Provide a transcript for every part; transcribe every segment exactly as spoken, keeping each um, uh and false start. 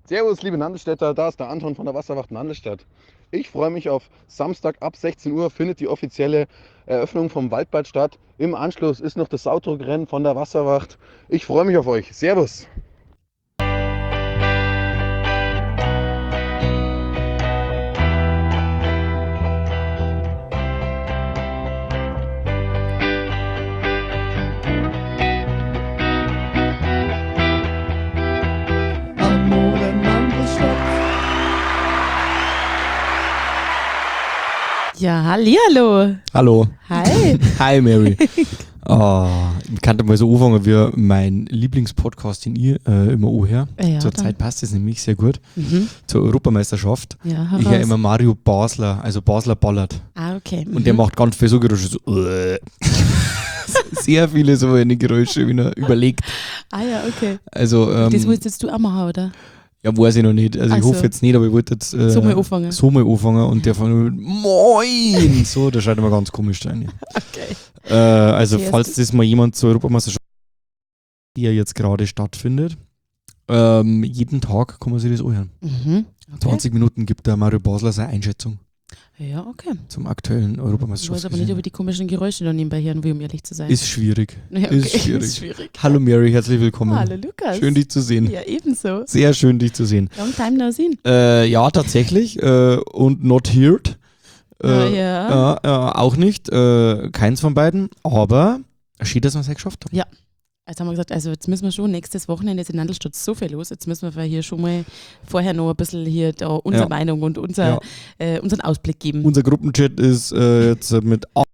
Servus, liebe Nandelstädter, da ist der Anton von der Wasserwacht Nandelstadt. Ich freue mich auf Samstag ab sechzehn Uhr findet die offizielle Eröffnung vom Waldbad statt. Im Anschluss ist noch das Saudruckrennen von der Wasserwacht. Ich freue mich auf euch. Servus. Amore Nandelstadt. Ja, hallihallo. Hallo. Hi. Hi Mary. Oh, ich kannte mal so anfangen wie mein Lieblingspodcast, den ich äh, immer anhöre. Ja, Zur dann. Zeit passt es nämlich sehr gut. Mhm. Zur Europameisterschaft. Ja, Ich höre heraus. immer Mario Basler, also Basler Ballert. Ah, okay. Und der Mhm. macht ganz viel so Geräusche, so äh. Sehr viele so eine Geräusche, wenn er überlegt. Ah ja, okay. Also, ähm, Das willst jetzt du auch machen, oder? ja, weiß ich noch nicht. Also Ach ich hoffe so. jetzt nicht, aber ich wollte jetzt äh, So mal anfangen. so mal anfangen und der von mit Moin! So, das schaut immer ganz komisch rein. Okay. Äh, also Zuerst- falls das mal jemand zur Europameisterschaft, die ja jetzt gerade stattfindet, ähm, jeden Tag kann man sich das anhören. Mhm. Okay. zwanzig Minuten gibt der Mario Basler seine Einschätzung Ja, okay. zum aktuellen Ich weiß aber nicht, Europameisterschaftsgesehen. ob ich die komischen Geräusche da nebenbei hören will, um ehrlich zu sein. Ist schwierig. ja, okay. ist schwierig. ist schwierig. Hallo Mary, herzlich willkommen. Hallo Lukas. Schön dich zu sehen. Ja, ebenso. Sehr schön dich zu sehen. Long time no seen. Äh, ja, tatsächlich. Äh, und not heard. Äh, Ah, ja. ja, ja, auch nicht. Äh, keins von beiden. Aber schön, dass wir es geschafft haben. Jetzt haben wir gesagt, also jetzt müssen wir schon nächstes Wochenende ist in Nandelstadt so viel los. Jetzt müssen wir hier schon mal vorher noch ein bisschen hier da unsere Ja. Meinung und unser, Ja. äh, unseren Ausblick geben. Unser Gruppenchat ist äh, jetzt äh, mit a-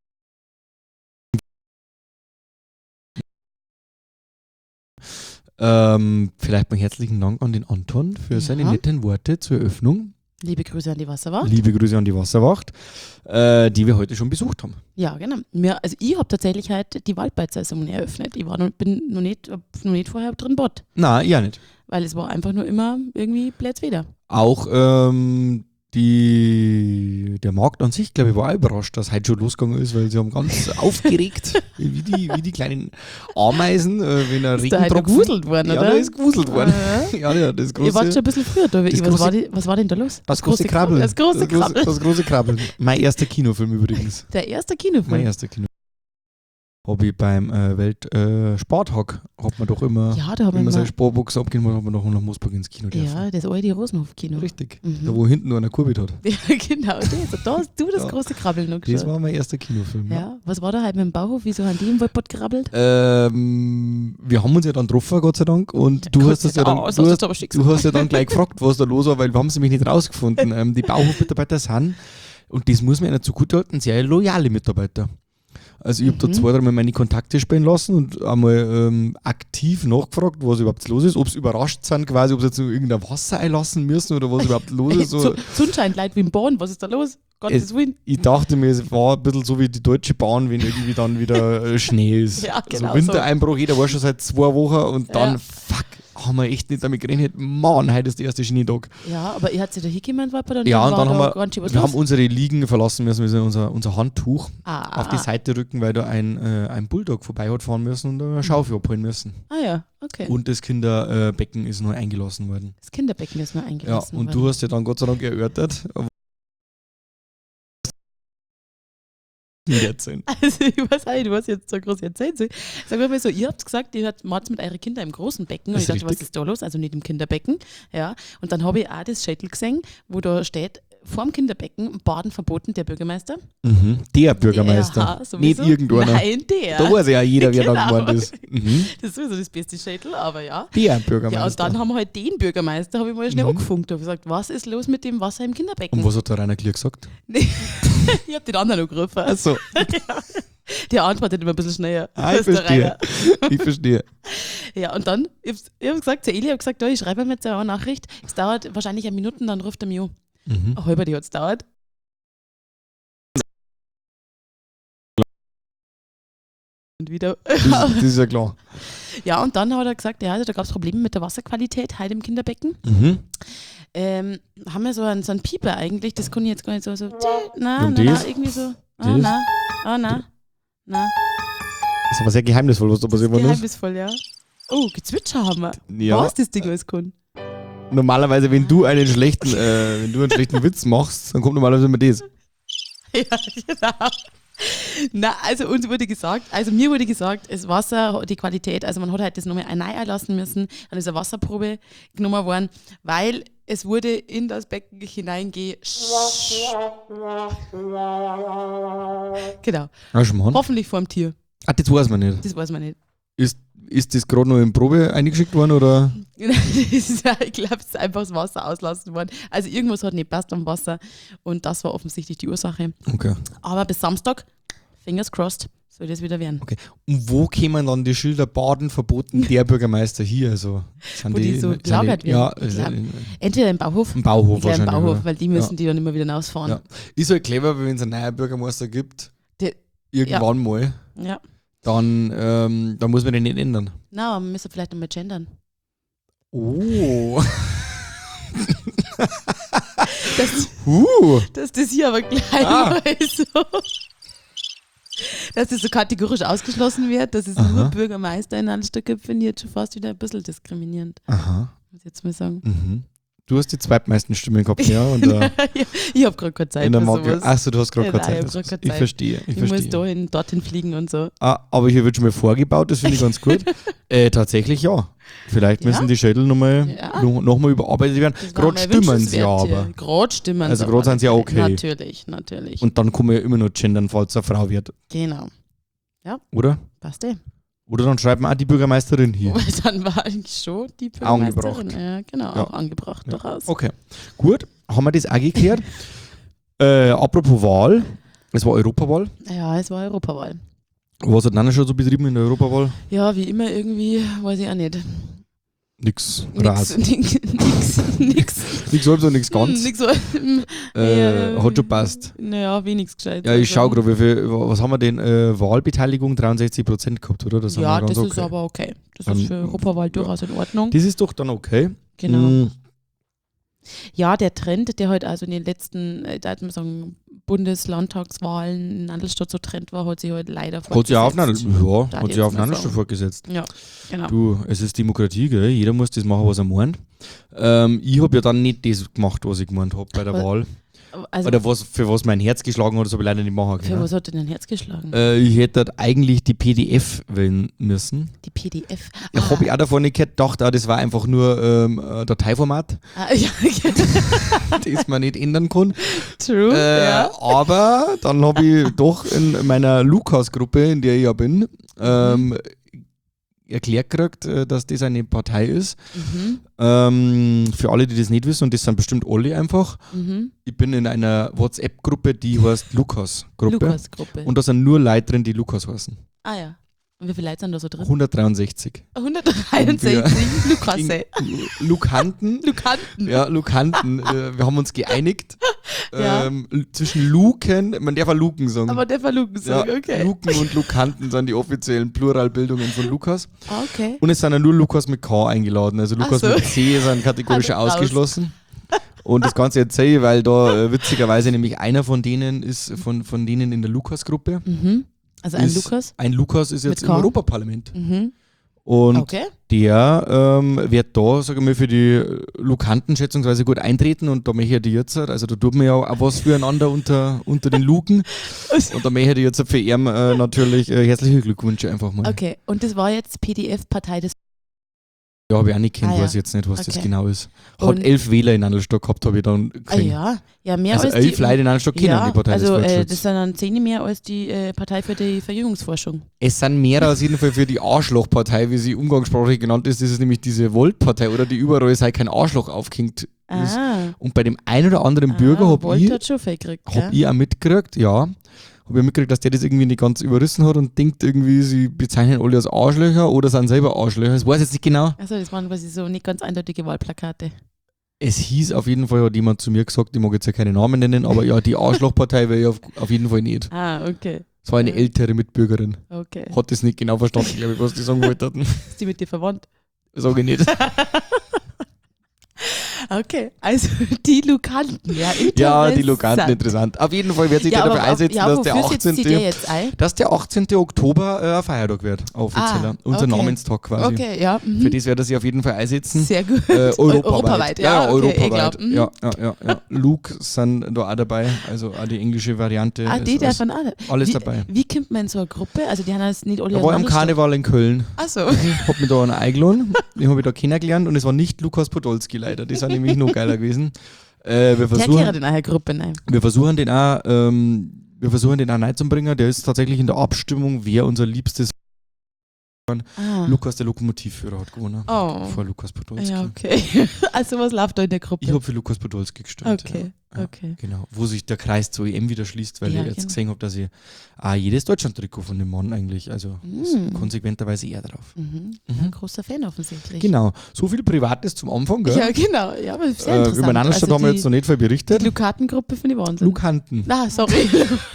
ähm, vielleicht mal herzlichen Dank an den Anton für Ja. seine netten Worte zur Eröffnung. Liebe Grüße an die Wasserwacht. Liebe Grüße an die Wasserwacht, äh, die wir heute schon besucht haben. Ja, genau. Mir, also ich habe tatsächlich heute die Waldbad-Saison eröffnet. Ich war noch, bin noch nicht, hab noch nicht vorher drin Bad, Nein, ja nicht. weil es war einfach nur immer irgendwie blöd wieder. Auch ähm, die, der Markt an sich, glaube ich, war auch überrascht, dass heute schon losgegangen ist, weil sie haben ganz aufgeregt, wie die, wie die kleinen Ameisen, äh, wenn er Ist da halt Regentropfen... gewuselt worden, ja, oder? da ist gewuselt worden. Ah, Ja, ja, das große... Ihr wart schon ein bisschen früher da. das Was, große- war die, was war denn da los? Das große Krabbel. Das große das große, Krabbel. das große Krabbel. Mein erster Kinofilm übrigens. Der erste Mein Kinofilm. erster Kinofilm. Habe ich beim äh, Welt-Sporttag, äh, hat man doch immer, Ja, da haben wenn wir man seine immer, Sportbox abgehen wollte, hat man doch nach Moosburg ins Kino dürfen. ja, das alte Rosenhof-Kino. Richtig. Mhm. Da, wo hinten nur einer Kurbit hat. Ja, genau. Das. Da hast du das Ja. große Krabbeln noch Das geschaut. war mein erster Kinofilm. Ja. Ja, was war da halt mit dem Bauhof? Wieso haben die im Waldbad gerabbelt? Ähm, wir haben uns ja dann getroffen, Gott sei Dank. Und du Gott hast das sei ja dann, Dank, das du hast hast, du aber schick du gesagt. hast ja dann gleich gefragt, was da los war, weil wir haben es nämlich nicht rausgefunden. ähm, die Bauhofmitarbeiter sind, und das muss man ihnen zugutehalten, sehr loyale Mitarbeiter. Also ich habe da Mhm. zwei, dreimal meine Kontakte spielen lassen und einmal ähm, aktiv nachgefragt, was überhaupt los ist, ob sie überrascht sind quasi, ob sie jetzt noch irgendein Wasser einlassen müssen oder was überhaupt los ist. So. So, Sunshine, Leute wie im Born, was ist da los? Gottes Willen. Ich dachte mir, es war ein bisschen so wie die Deutsche Bahn, wenn irgendwie dann wieder äh, Schnee ist. Ja, genau also Wintereinbruch, jeder war schon seit zwei Wochen und dann, Ja. fuck, haben wir echt nicht damit gerechnet. Mann, heute ist der erste Schneetag. Ja, aber ihr habt sich da hingekommen, Waldbad, und Ja, und war dann da haben wir, ganz schön was wir los. haben unsere Liegen verlassen müssen, wir müssen unser, unser Handtuch ah, auf die Seite rücken, weil da ein, äh, ein Bulldog vorbei hat fahren müssen und eine Schaufel abholen müssen. Ah ja, okay. Und das Kinderbecken ist noch eingelassen worden. das Kinderbecken ist nur Ja, eingelassen und worden. du hast ja dann Gott sei Dank erörtert. Jetzt sind. Also ich weiß auch nicht, was jetzt so groß erzählen soll. Sag mal so, ihr habt gesagt, ihr macht mit euren Kindern im großen Becken. Und Das ich dachte, ist was richtig. ist da los? Also nicht im Kinderbecken. Ja. Und dann habe ich auch das Schädel gesehen, wo da steht, vorm Kinderbecken, Baden verboten, der Bürgermeister. Mhm. Der Bürgermeister. Ja, nicht sowieso. irgendeiner. Nein, der. Da weiß ja jeder, wer da Genau. gemeint ist. Mhm. Das ist sowieso das beste Schädel, aber ja. Der Ja, und Bürgermeister. dann haben wir halt den Bürgermeister, habe ich mal schnell Mhm. angefunkt. Da habe ich gesagt, was ist los mit dem Wasser im Kinderbecken? Und was hat der Rainer Klier gesagt? Ich habe den anderen angerufen. Achso, Der antwortet immer ein bisschen schneller. ah, ich als der verstehe. Rainer. Ich verstehe. Ja, und dann, ich hab's- ich habe gesagt, zur Eli, ich habe gesagt, da, ich schreibe ihm jetzt eine Nachricht. Es dauert wahrscheinlich eine Minute, dann ruft er mich an. Mhm. Eine halbe, die hat es dauert. Und wieder. Das, das ist ja klar. Ja, und dann hat er gesagt, ja, also da gab es Probleme mit der Wasserqualität heute im Kinderbecken. Mhm. Ähm, haben wir so einen, so einen Pieper eigentlich, das kann ich jetzt gar nicht so, so, na, Und na, na, das? irgendwie so, ah, Das? na, ah, na, na, Das ist aber sehr geheimnisvoll, was da passiert worden ist. geheimnisvoll, ja. Oh, Gezwitscher haben wir. Ja. Was das Ding alles kann. Normalerweise, wenn du einen schlechten, äh, wenn du einen schlechten Witz machst, dann kommt normalerweise immer das. Ja, genau. Na, also uns wurde gesagt, also mir wurde gesagt, das Wasser, die Qualität, also man hat halt das nochmal neu lassen müssen, dann ist eine Wasserprobe genommen worden, weil es wurde in das Becken hineinge... Genau. Ah, schon mal. Hoffentlich vor dem Tier. Ah, das weiß man nicht. Das weiß man nicht. Ist, ist das gerade noch in Probe eingeschickt worden, oder? Das ist, ich glaube, es ist einfach das Wasser auslassen worden. Also irgendwas hat nicht passt am Wasser und das war offensichtlich die Ursache. Okay. Aber bis Samstag, fingers crossed, soll das wieder werden. Okay. Und wo kämen dann die Schilder Baden verboten, der Bürgermeister hier? Also, sind Wo die so sind gelagert die- werden. Ja, Ich glaub, also, Entweder im Bauhof, im Bauhof ich glaub, im wahrscheinlich. Bauhof, oder? weil die müssen Ja. die dann immer wieder rausfahren. Ja. Ist halt clever, wenn es einen neuen Bürgermeister gibt, Der- irgendwann mal, Ja. dann, ähm, dann muss man den nicht ändern. Na, wir müssen vielleicht nochmal gendern. Oh. Dass, uh. dass das hier aber gleich Ah. mal so. Dass das so kategorisch ausgeschlossen wird, dass es Aha. nur Bürgermeister in Annalstadt gibt, finde ich jetzt schon fast wieder ein bisschen diskriminierend. Aha. Muss ich jetzt mal sagen. Mhm. Du hast die zweitmeisten Stimmen gehabt, ja? Und, äh, Ich habe gerade keine Zeit in der für Marke. sowas. Achso, du hast gerade Ja, keine nein, Zeit. ich hab grad keine Ich Zeit. verstehe. Ich, Ich muss verstehe. dahin, dorthin fliegen und so. Ah, aber hier wird schon mal vorgebaut, das finde ich ganz gut. äh, tatsächlich ja. Vielleicht Ja? müssen die Schädel nochmal Ja. noch, noch mal überarbeitet werden. Das war Gerade mal stimmen sie ja wünschenswert aber. hier. Gerade stimmen Also sie gerade aber. sind sie ja okay. Natürlich, natürlich. Und dann kann man ja immer noch gendern, falls es eine Frau wird. genau. Oder? Passt eh. Oder dann schreibt man auch die Bürgermeisterin hier. Weil dann war eigentlich schon die Angebracht. Bürgermeisterin. Ja, genau, Ja. auch angebracht Ja. durchaus. Okay, gut. Haben wir das auch geklärt? äh, apropos Wahl. Es war Europawahl. Ja, es war Europawahl. Was hat Nana schon so betrieben in der Europawahl? Ja, wie immer irgendwie, weiß ich auch nicht. Nix. Nix, Ras. nix, nix, nix. Nix halb so, nix ganz. Nix so. Äh, hat schon passt. Naja, wenigstens gescheit. Ja, ich also. schau gerade, wie viel, was haben wir denn? Äh, Wahlbeteiligung dreiundsechzig Prozent gehabt, oder? Das haben Ja, wir ganz das ist okay. aber okay. Das Dann- ist für Europawahl durchaus in Ordnung. Das ist doch dann okay. Genau. Mm, Ja, der Trend, der halt also in den letzten, äh, da hat man sagen, Bundeslandtagswahlen in Nandelstadt so Trend war, hat sich halt leider Hat sich auf fortgesetzt. Nandelstadt ja, Da hat jetzt sich auf mal Nandelstadt sagen. fortgesetzt. Ja, genau. Du, es ist Demokratie, gell? Jeder muss das machen, was er meint. Ähm, ich habe ja dann nicht das gemacht, was ich gemeint habe bei der Was- Wahl. Also, Oder was, für was mein Herz geschlagen hat, das habe ich leider nicht machen für können. was hat denn dein Herz geschlagen? Äh, ich hätte dort eigentlich die P D F wählen müssen. Die P D F. Ja, Ah, habe ich auch davon nicht gehört, dachte auch, das war einfach nur ähm, ein Dateiformat, ah, ja, das man nicht ändern kann. true. Äh, ja. Aber dann habe ich doch in meiner Lukas-Gruppe, in der ich ja bin, ähm, erklärt gekriegt, äh, dass das eine Partei ist. Mhm, Ähm, für alle, die das nicht wissen, und das sind bestimmt alle einfach, mhm. ich bin in einer WhatsApp-Gruppe, die heißt Lukas-Gruppe. Lukas-Gruppe. Und da sind nur Leute drin, die Lukas heißen. Ah ja. Und wie viele Leute sind da so drin? hundertdreiundsechzig. hundertdreiundsechzig. Lukasse. Lukanten. Lukanten. Ja, Lukanten. äh, wir haben uns geeinigt. Ja. Ähm, l- zwischen Luken, man darf auch Luken sagen. Aber der Verlugen ja, sagen, okay. Luken und Lukanten sind die offiziellen Pluralbildungen von Lukas. Ah, okay. Und es sind ja nur Lukas mit K eingeladen. Also Lukas so. mit C sind kategorisch Alles raus. ausgeschlossen. Und das Ganze erzähle ich, weil da äh, witzigerweise nämlich einer von denen ist, von, von denen in der Lukas-Gruppe. Mhm. Also ein ist, Lukas. Ein Lukas ist jetzt Mit im K? Europaparlament. Mhm. Und Okay. der ähm, wird da, sage ich mal, für die Lukanten schätzungsweise gut eintreten und da möchte ich die jetzt, also da tut man ja auch was füreinander unter, unter den Luken und da möchte ich jetzt für ihn äh, natürlich äh, herzliche Glückwünsche einfach mal. Okay. Und das war jetzt P D F-Partei des. Ja, habe ich auch nicht kennt, Ah, ja. weiß jetzt nicht, was das Okay. genau ist. Hat Und- elf Wähler in Annalstadt gehabt, habe ich dann Ah gesehen. ja. Ja, mehr Also als elf die. Leute in Annalstadt kennen ja, die Partei also des äh, Volksschutz. das sind dann zehn mehr als die äh, Partei für die Verjüngungsforschung. Es sind mehrere auf jeden Fall für die Arschlochpartei, wie sie umgangssprachlich genannt ist. Das ist nämlich diese Volt-Partei, oder die überall sei kein Arschloch aufgehängt ist. Ah. Und bei dem einen oder anderen ah, Bürger habe Volt ich, hat schon viel gekriegt, hab gell? ich auch mitgekriegt, ja. Habe ich mitgekriegt, dass der das irgendwie nicht ganz überrissen hat und denkt irgendwie, sie bezeichnen alle als Arschlöcher oder sind selber Arschlöcher. Das weiß ich jetzt nicht genau. Also das waren quasi so nicht ganz eindeutige Wahlplakate. Es hieß auf jeden Fall, hat jemand zu mir gesagt, ich mag jetzt ja keine Namen nennen, aber ja, die Arschlochpartei wäre ja auf, auf jeden Fall nicht. Ah, okay. Es war eine Ja. ältere Mitbürgerin. Okay. Hat das nicht genau verstanden, glaube ich, was die sagen wollten. Ist die mit dir verwandt? Sage ich nicht. Okay, also die Lukanten, ja, interessant. Ja, die Lukanten, interessant. Auf jeden Fall wird sich Ja, der aber dafür einsetzen, ja, dass, der wofür setzt die dir 18. jetzt ein? dass der achtzehnten Oktober äh, ein Feiertag wird, ein offizieller. Ah, Unser okay. Namenstag quasi. Okay, ja. Mhm. Für das wird er sich auf jeden Fall einsetzen. Sehr gut. Äh, europaweit. Europaweit, ja, ja, okay, europaweit. eh klar. Mhm. Ja, ja, ja, ja. Luke sind da auch dabei, also auch die englische Variante. Ah, die ist alles, davon auch nicht. alles wie, dabei. Wie kommt man in so eine Gruppe? Also die haben das nicht alle Da war ich am aneinander Karneval in Köln. Achso. Ich hab mich da einen eingeladen, den habe ich da kennengelernt und es war nicht Lukas Podolski leider, das war nämlich noch geiler gewesen. Äh, wir, Der versuchen, gehört in eine Gruppe rein. wir versuchen den auch, ähm, wir versuchen den auch reinzubringen, der ist tatsächlich in der Abstimmung, wer unser liebstes Ah. Lukas, der Lokomotivführer, hat gewonnen. Oh. Vor Lukas Podolski. Ja, okay. Also was läuft da in der Gruppe? Ich habe für Lukas Podolski gestimmt. Okay, ja. Ja, okay. Genau, wo sich der Kreis zur E M wieder schließt, weil Ja, ich jetzt genau. gesehen habe, dass ich auch jedes Deutschland-Trikot von dem Mann eigentlich, also ist Mm. konsequenterweise eher drauf. Mhm. Mhm. Ein großer Fan offensichtlich. Genau, so viel Privates zum Anfang, gell? Ja, genau. Ja, aber sehr äh, interessant. über Nannelstadt Also haben wir die- jetzt noch nicht viel berichtet. Die Lukatengruppe finde ich Wahnsinn. Lukanten. Ah, sorry.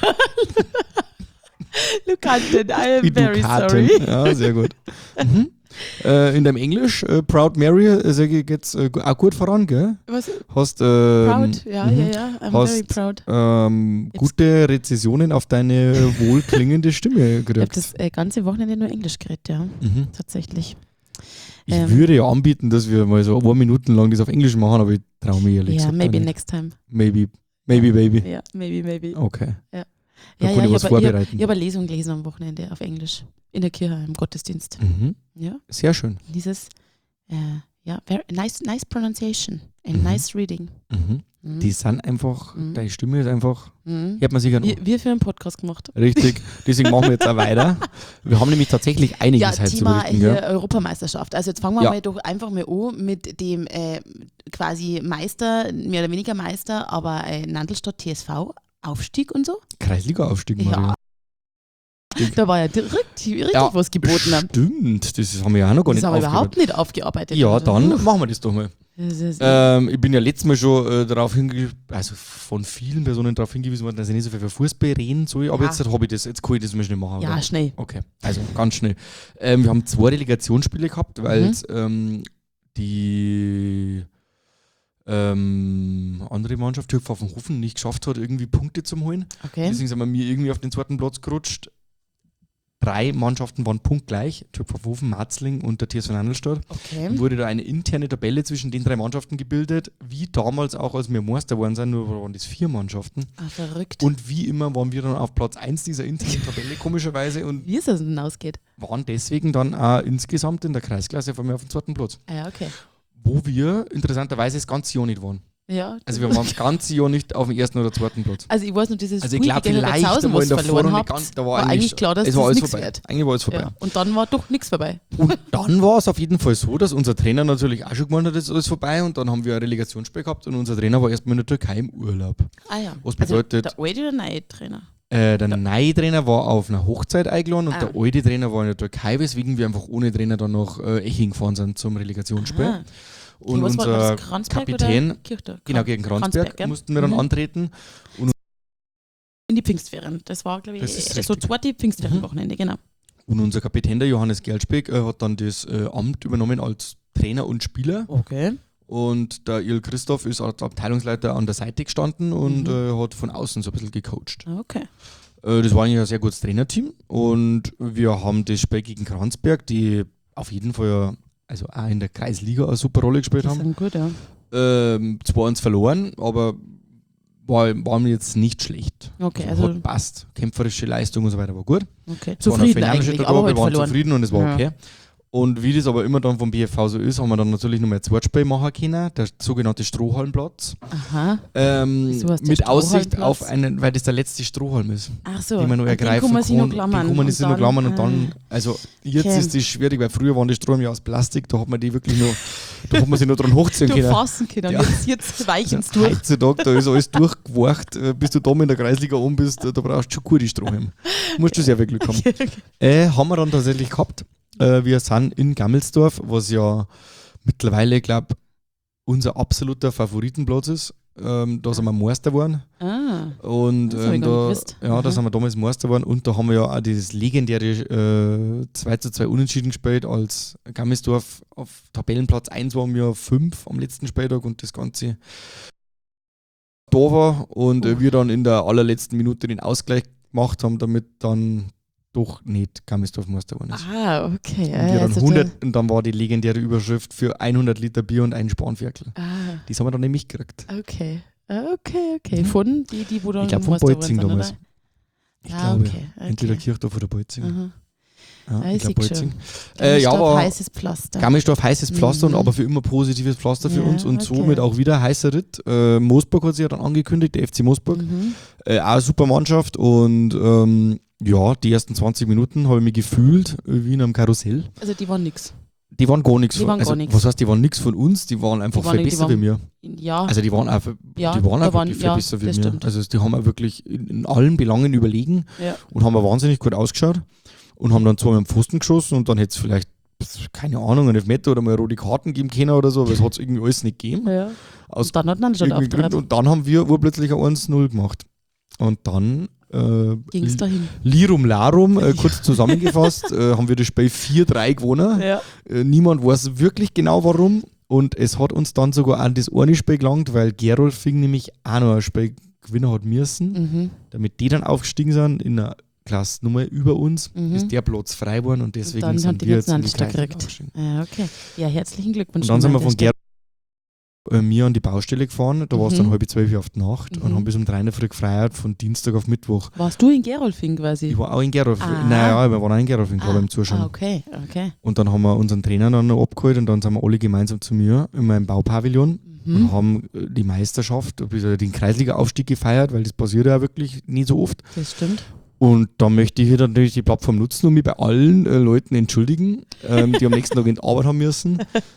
Lukanten, I am Wie very Dukaten. sorry. Ja, sehr gut. Mhm. Äh, in deinem Englisch, äh, Proud Mary, äh, sage ich jetzt äh, auch gut voran, gell? Was? Hast ähm, Proud? Ja, mhm. ja, ja. I'm Hast, very proud. ähm, Jetzt- gute Rezessionen auf deine wohlklingende Stimme Ich habe gekriegt. das äh, ganze Wochenende nur Englisch geredet, ja. Mhm. Tatsächlich. Ich Ähm. würde ja anbieten, dass wir mal so ein paar Minuten lang das auf Englisch machen, aber ich traue mich ehrlich Ja, gesagt maybe nicht. next time. Maybe, maybe, baby. Ja, maybe, maybe. Okay. Ja. Da Ja, kann ja, ich was ich habe vorbereiten. hab eine Lesung gelesen am Wochenende auf Englisch. In der Kirche, im Gottesdienst. Mhm. Ja. Sehr schön. Dieses, äh, ja, very nice, nice pronunciation and Mhm. nice reading. Mhm. Mhm. Die sind einfach, Mhm. deine Stimme ist einfach, Mhm. hört man sicher noch. Wir, wir für einen Podcast gemacht. Richtig, deswegen machen wir jetzt auch weiter. Wir haben nämlich tatsächlich einiges Ja, heute zu Thema berichten. hier Gell? Europameisterschaft. Also jetzt fangen wir Ja. mal doch einfach mal an mit dem äh, quasi Meister, mehr oder weniger Meister, aber äh, Nandelstadt T S V, Aufstieg und so. Kreisliga-Aufstieg, Ja. Maria. Da war ja direkt, richtig Ja, was geboten. haben. Stimmt, das haben wir ja auch noch gar Das nicht haben wir überhaupt aufgearbeitet. nicht aufgearbeitet. Ja, Also, dann uff, machen wir das doch mal. das ist, Ähm, ich bin ja letztes Mal schon äh, darauf hingewiesen, also von vielen Personen darauf hingewiesen worden, dass ich nicht so viel für Fußball reden soll, aber Ja. jetzt habe ich das, jetzt kann ich das mal schnell machen. ja, oder? schnell. Okay, also ganz schnell. Ähm, wir haben zwei Relegationsspiele gehabt, weil Mhm. ähm, die ähm, andere Mannschaft, Türk Pfaffenhofen, nicht geschafft hat, irgendwie Punkte zu holen. Okay. Deswegen sind wir mir irgendwie auf den zweiten Platz gerutscht. Drei Mannschaften waren punktgleich, Türk Pfaffenhofen, Marzling und der T S V Nannelstadt. Okay. Dann wurde da eine interne Tabelle zwischen den drei Mannschaften gebildet, wie damals auch, als wir Meister geworden sind, nur waren das vier Mannschaften. Ah, verrückt. Und wie immer waren wir dann auf Platz eins dieser internen Tabelle, komischerweise, und Wie es denn ausgeht. waren deswegen dann auch insgesamt in der Kreisklasse von mir auf dem zweiten Platz. Ah, ja, okay. Wo wir interessanterweise das ganze Jahr nicht waren. Ja. Also wir waren das ganze Jahr nicht auf dem ersten oder zweiten Platz. Also ich weiß noch, dieses Also ich Spiel glaube gegen vielleicht Retzhausen, einmal was in der verloren Vorrunde habt, ganz, da war, war eigentlich klar, dass es das war alles nichts vorbei. wird. Eigentlich war alles vorbei. Ja. Und dann war doch nichts vorbei. Und dann war es auf jeden Fall so, dass unser Trainer natürlich auch schon gemeint hat, das ist alles vorbei, und dann haben wir ein Relegationsspiel gehabt und unser Trainer war erstmal in der Türkei im Urlaub. Ah ja. Was bedeutet- Also, der alte oder der neue Trainer? Äh, der neue Trainer war auf einer Hochzeit eingeladen und Ah. der alte Trainer war in der Türkei, weswegen wir einfach ohne Trainer dann nach äh, Eching gefahren sind zum Relegationsspiel. Ah. Und was war unser das, Kranzberg Kapitän, oder Kirchdorf? genau gegen Kranzberg, gell? mussten wir dann Mhm. antreten. In die Pfingstferien. Das war, glaube ich, Das ist äh, so richtig. zweite Pfingstferienwochenende, genau. Und unser Kapitän, der Johannes Gerlsbeck, äh, hat dann das äh, Amt übernommen als Trainer und Spieler. Okay. Und der Il Christoph ist als Abteilungsleiter an der Seite gestanden und Mhm. äh, hat von außen so ein bisschen gecoacht. Okay. Äh, das war eigentlich ein sehr gutes Trainerteam und wir haben das Spiel gegen Kranzberg, die auf jeden Fall ja, also auch in der Kreisliga eine super Rolle gespielt Die haben. sind gut, ja. Ähm, zwar uns verloren, aber war, war mir jetzt nicht schlecht. Okay, Also also, hat passt. Kämpferische Leistung und so weiter war gut. okay. Es waren auch Zufrieden finanzielle eigentlich, Tage, aber wir halt waren verloren. zufrieden und es war Ja. okay. Und wie das aber immer dann vom B F V so ist, haben wir dann natürlich noch mal ein Zweitspiel machen können, der sogenannte Strohhalmplatz. Aha. Ähm, Wieso heißt der mit Aussicht Strohhalmplatz? auf einen, weil das der letzte Strohhalm ist, Ach so. den man nur an den ergreifen kann man sich kann. noch klammern. Den kann man und sich noch klammern und dann, ah. also jetzt Okay. ist das schwierig, weil früher waren die Strohhalme ja aus Plastik, da hat man die wirklich nur, da hat man sich nur dran hochziehen Du können. fassen können. Ja. Jetzt, jetzt weichen es durch. Heutzutage, da ist alles durchgewacht, äh, bis du da mit der Kreisliga oben bist, da brauchst du schon gute Strohhalme. Musst du sehr viel Glück haben. Äh, haben wir dann tatsächlich gehabt. Äh, wir sind in Gammelsdorf, was ja mittlerweile, glaube unser absoluter Favoritenplatz ist. Ähm, da sind wir Meister geworden. Ah, Und das hab ich ähm, gar nicht da, gewusst. ja, da Aha. sind wir damals Meister geworden und da haben wir ja auch dieses legendäre äh, zwei zu zwei Unentschieden gespielt, als Gammisdorf auf Tabellenplatz eins waren wir fünf am letzten Spieltag und das Ganze da war und äh, Uh. wir dann in der allerletzten Minute den Ausgleich gemacht haben, damit dann doch nicht Gammisdorf Meister geworden ist. Ah, okay. Und, Ja, wir dann also hundert, und dann war die legendäre Überschrift für hundert Liter Bier und einen Spanferkel. Da, ah, Das haben wir dann nämlich gekriegt. okay. Ah, Okay, okay. Mhm. Von die, die wo dann Ich glaube von Meister Bolzing geworden sind, damals. oder? Ich Ah, glaube, okay, okay. entweder Kirchdorf oder Bolzing. Aha. Ja, Ah, ich ich glaube sehe schon. Bolzing. Äh, ja, Gammelstoff, aber heißes Pflaster. Gammelstoff, heißes Pflaster, Mhm. und aber für immer positives Pflaster für Ja, uns und okay. somit auch wieder heißer Ritt. Äh, Moosburg hat sich ja dann angekündigt, der F C Moosburg. Mhm. Äh, auch eine super Mannschaft und ähm, ja, die ersten zwanzig Minuten habe ich mich gefühlt äh, wie in einem Karussell. Also die waren nix. Die waren gar nichts Die von waren also, gar nix. Was heißt, die waren nichts von uns, die waren einfach Die waren viel nicht- die besser waren- wie mir. Ja, Also die waren einfach, ja, die waren da einfach waren- viel ja, besser wie das mir. stimmt. Also die haben auch wirklich in, in allen Belangen überlegen ja. und haben auch wahnsinnig gut ausgeschaut und haben dann zwar mit dem Pfosten geschossen und dann hätte es vielleicht, keine Ahnung, einen Elfmeter oder mal rote Karten geben können oder so, aber es hat es irgendwie alles nicht gegeben. ja. Aus Und dann hat man schon irgendeinem Grund. auftreten. Und dann haben wir urplötzlich ein eins null gemacht. Und dann äh, Ging es dahin. Lirum Larum, äh, kurz zusammengefasst, äh, haben wir das Spiel vier drei gewonnen. Ja. Äh, niemand weiß wirklich genau warum. Und es hat uns dann sogar an das eine Spiel gelangt, weil Gerolfing nämlich auch noch ein Spiel gewinnen hat müssen, Mhm. damit die dann aufgestiegen sind in einer Klassennummer über uns, Mhm. ist der Platz frei geworden und deswegen dann sind hat die wir jetzt in die Nationalstadt Kreisliga gekriegt. aufgestiegen. Ja, okay. Ja, herzlichen Glückwunsch. Und dann sind wir nochmal von an der Gerolfing äh, mir an die Baustelle gefahren, da war es Mhm. dann halb zwölf Uhr auf die Nacht und Mhm. haben bis um drei Uhr früh gefeiert, von Dienstag auf Mittwoch. Stelle. Warst du in Gerolfing quasi? Ich war auch in Gerolfing. Ah. Naja, wir waren auch in Gerolfing, ah, beim Zuschauen. ah, okay, okay. Und dann haben wir unseren Trainer dann noch abgeholt und dann sind wir alle gemeinsam zu mir in meinem Baupavillon und Mhm. haben äh, die Meisterschaft, also den Kreisliga-Aufstieg gefeiert, weil das passiert ja wirklich nie so oft. Das stimmt. Und da möchte ich hier dann natürlich die Plattform nutzen und mich bei allen äh, Leuten entschuldigen, ähm, die am nächsten Tag in die Arbeit haben müssen.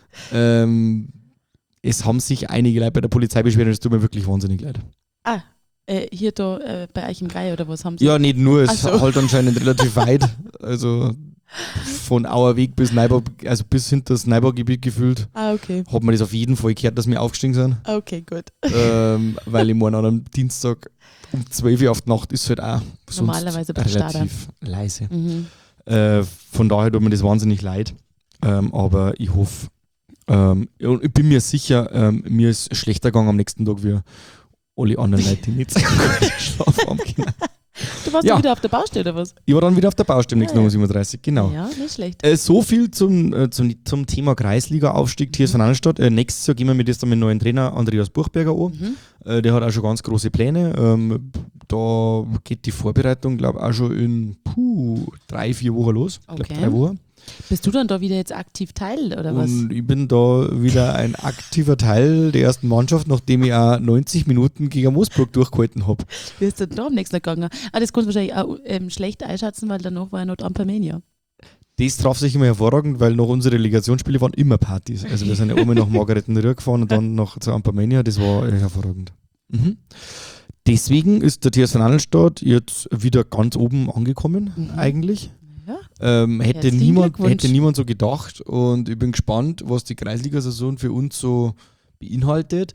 Ähm, es haben sich einige Leute bei der Polizei beschwert und es tut mir wirklich wahnsinnig leid. Ah, äh, hier da äh, bei euch im Gei oder was haben sie? Ja, nicht nur, es Ach so. halt anscheinend relativ weit. Also von Auerweg bis Neubau, also bis hinter das Neubaugebiet gefühlt, Ah, okay. hat man das auf jeden Fall gehört, dass wir aufgestiegen sind. Okay, gut. ähm, weil ich meine, an einem Dienstag um zwölf Uhr auf die Nacht ist es halt auch sonst Normalerweise ein bisschen relativ leise. Mhm. Äh, von daher tut mir das wahnsinnig leid. Ähm, aber ich hoffe, ähm, und ich bin mir sicher, ähm, mir ist schlechter gegangen am nächsten Tag wie alle anderen Leute, die nicht so gut geschlafen haben können. Du warst Ja. ja wieder auf der Baustelle oder was? Ich war dann wieder auf der Baustelle am nächsten Ja, Tag ja. um siebenunddreißig, genau. Ja, nicht schlecht. Äh, so viel zum, äh, zum, zum Thema Kreisliga-Aufstieg T S V Nannenstadt. Äh, nächstes Jahr gehen wir mit jetzt dann mit dem neuen Trainer Andreas Buchberger an. Mhm. Äh, der hat auch schon ganz große Pläne. Ähm, da geht die Vorbereitung, glaube ich, auch schon in puh, drei, vier Wochen los. Ich glaube, Okay. drei Wochen. Bist du dann da wieder jetzt aktiv Teil oder was? Und ich bin da wieder ein aktiver Teil der ersten Mannschaft, nachdem ich auch neunzig Minuten gegen Moosburg durchgehalten habe. Wie ist denn da am nächsten Tag gegangen? Ah, das kannst du wahrscheinlich auch ähm, schlecht einschätzen, weil danach war ja noch Ampermania. Das traf sich immer hervorragend, weil nach unsere Relegationsspiele waren immer Partys. Also wir sind ja oben nach Margaretenrühr gefahren und dann noch zu Ampermania, das war äh, hervorragend. Mhm. Deswegen ist der T S V Nannenstadt jetzt wieder ganz oben angekommen, Mhm. eigentlich. Ja. Ähm, hätte, Herzlichen niemand, Glückwunsch. hätte niemand so gedacht und ich bin gespannt, was die Kreisliga-Saison für uns so beinhaltet,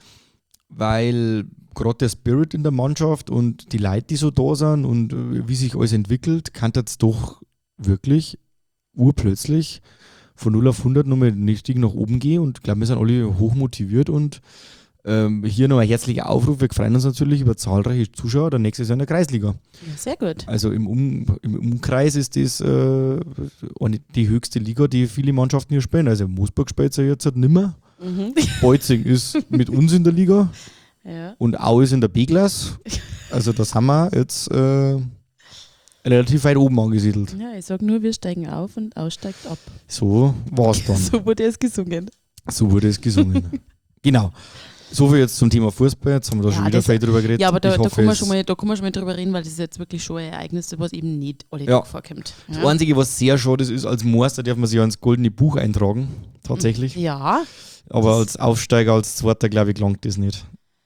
weil gerade der Spirit in der Mannschaft und die Leute, die so da sind und äh, wie sich alles entwickelt, kann jetzt doch wirklich urplötzlich von null auf hundert nochmal richtig nach oben gehen und ich glaube, wir sind alle hoch motiviert und ähm, hier noch ein herzlicher Aufruf, wir freuen uns natürlich über zahlreiche Zuschauer der nächstes Jahr in der Kreisliga. Ja, sehr gut. Also im, um, im Umkreis ist das äh, eine- die höchste Liga, die viele Mannschaften hier spielen. Also Moosburg spielt es ja jetzt halt nimmer. Mhm. Bolzing ist mit uns in der Liga Ja. und Au ist in der B-Klasse. Also da sind wir jetzt äh, relativ weit oben angesiedelt. ja, ich sag nur, wir steigen auf und aussteigt ab. So war es dann. So wurde es gesungen. So wurde es gesungen. Genau. So viel jetzt zum Thema Fußball. Jetzt haben wir da Ja, schon wieder das- viel drüber geredet. Ja, aber da, Ich da, hoffe, kann man es- schon mal, da kann man schon mal drüber reden, weil das ist jetzt wirklich schon ein Ereignis, was eben nicht alle Ja. Tage vorkommt. Das Ja. Einzige, was sehr schade ist, ist, als Meister darf man sich ja ins goldene Buch eintragen. Tatsächlich. Ja. Aber als Aufsteiger, als Zweiter, glaube ich, gelangt das nicht.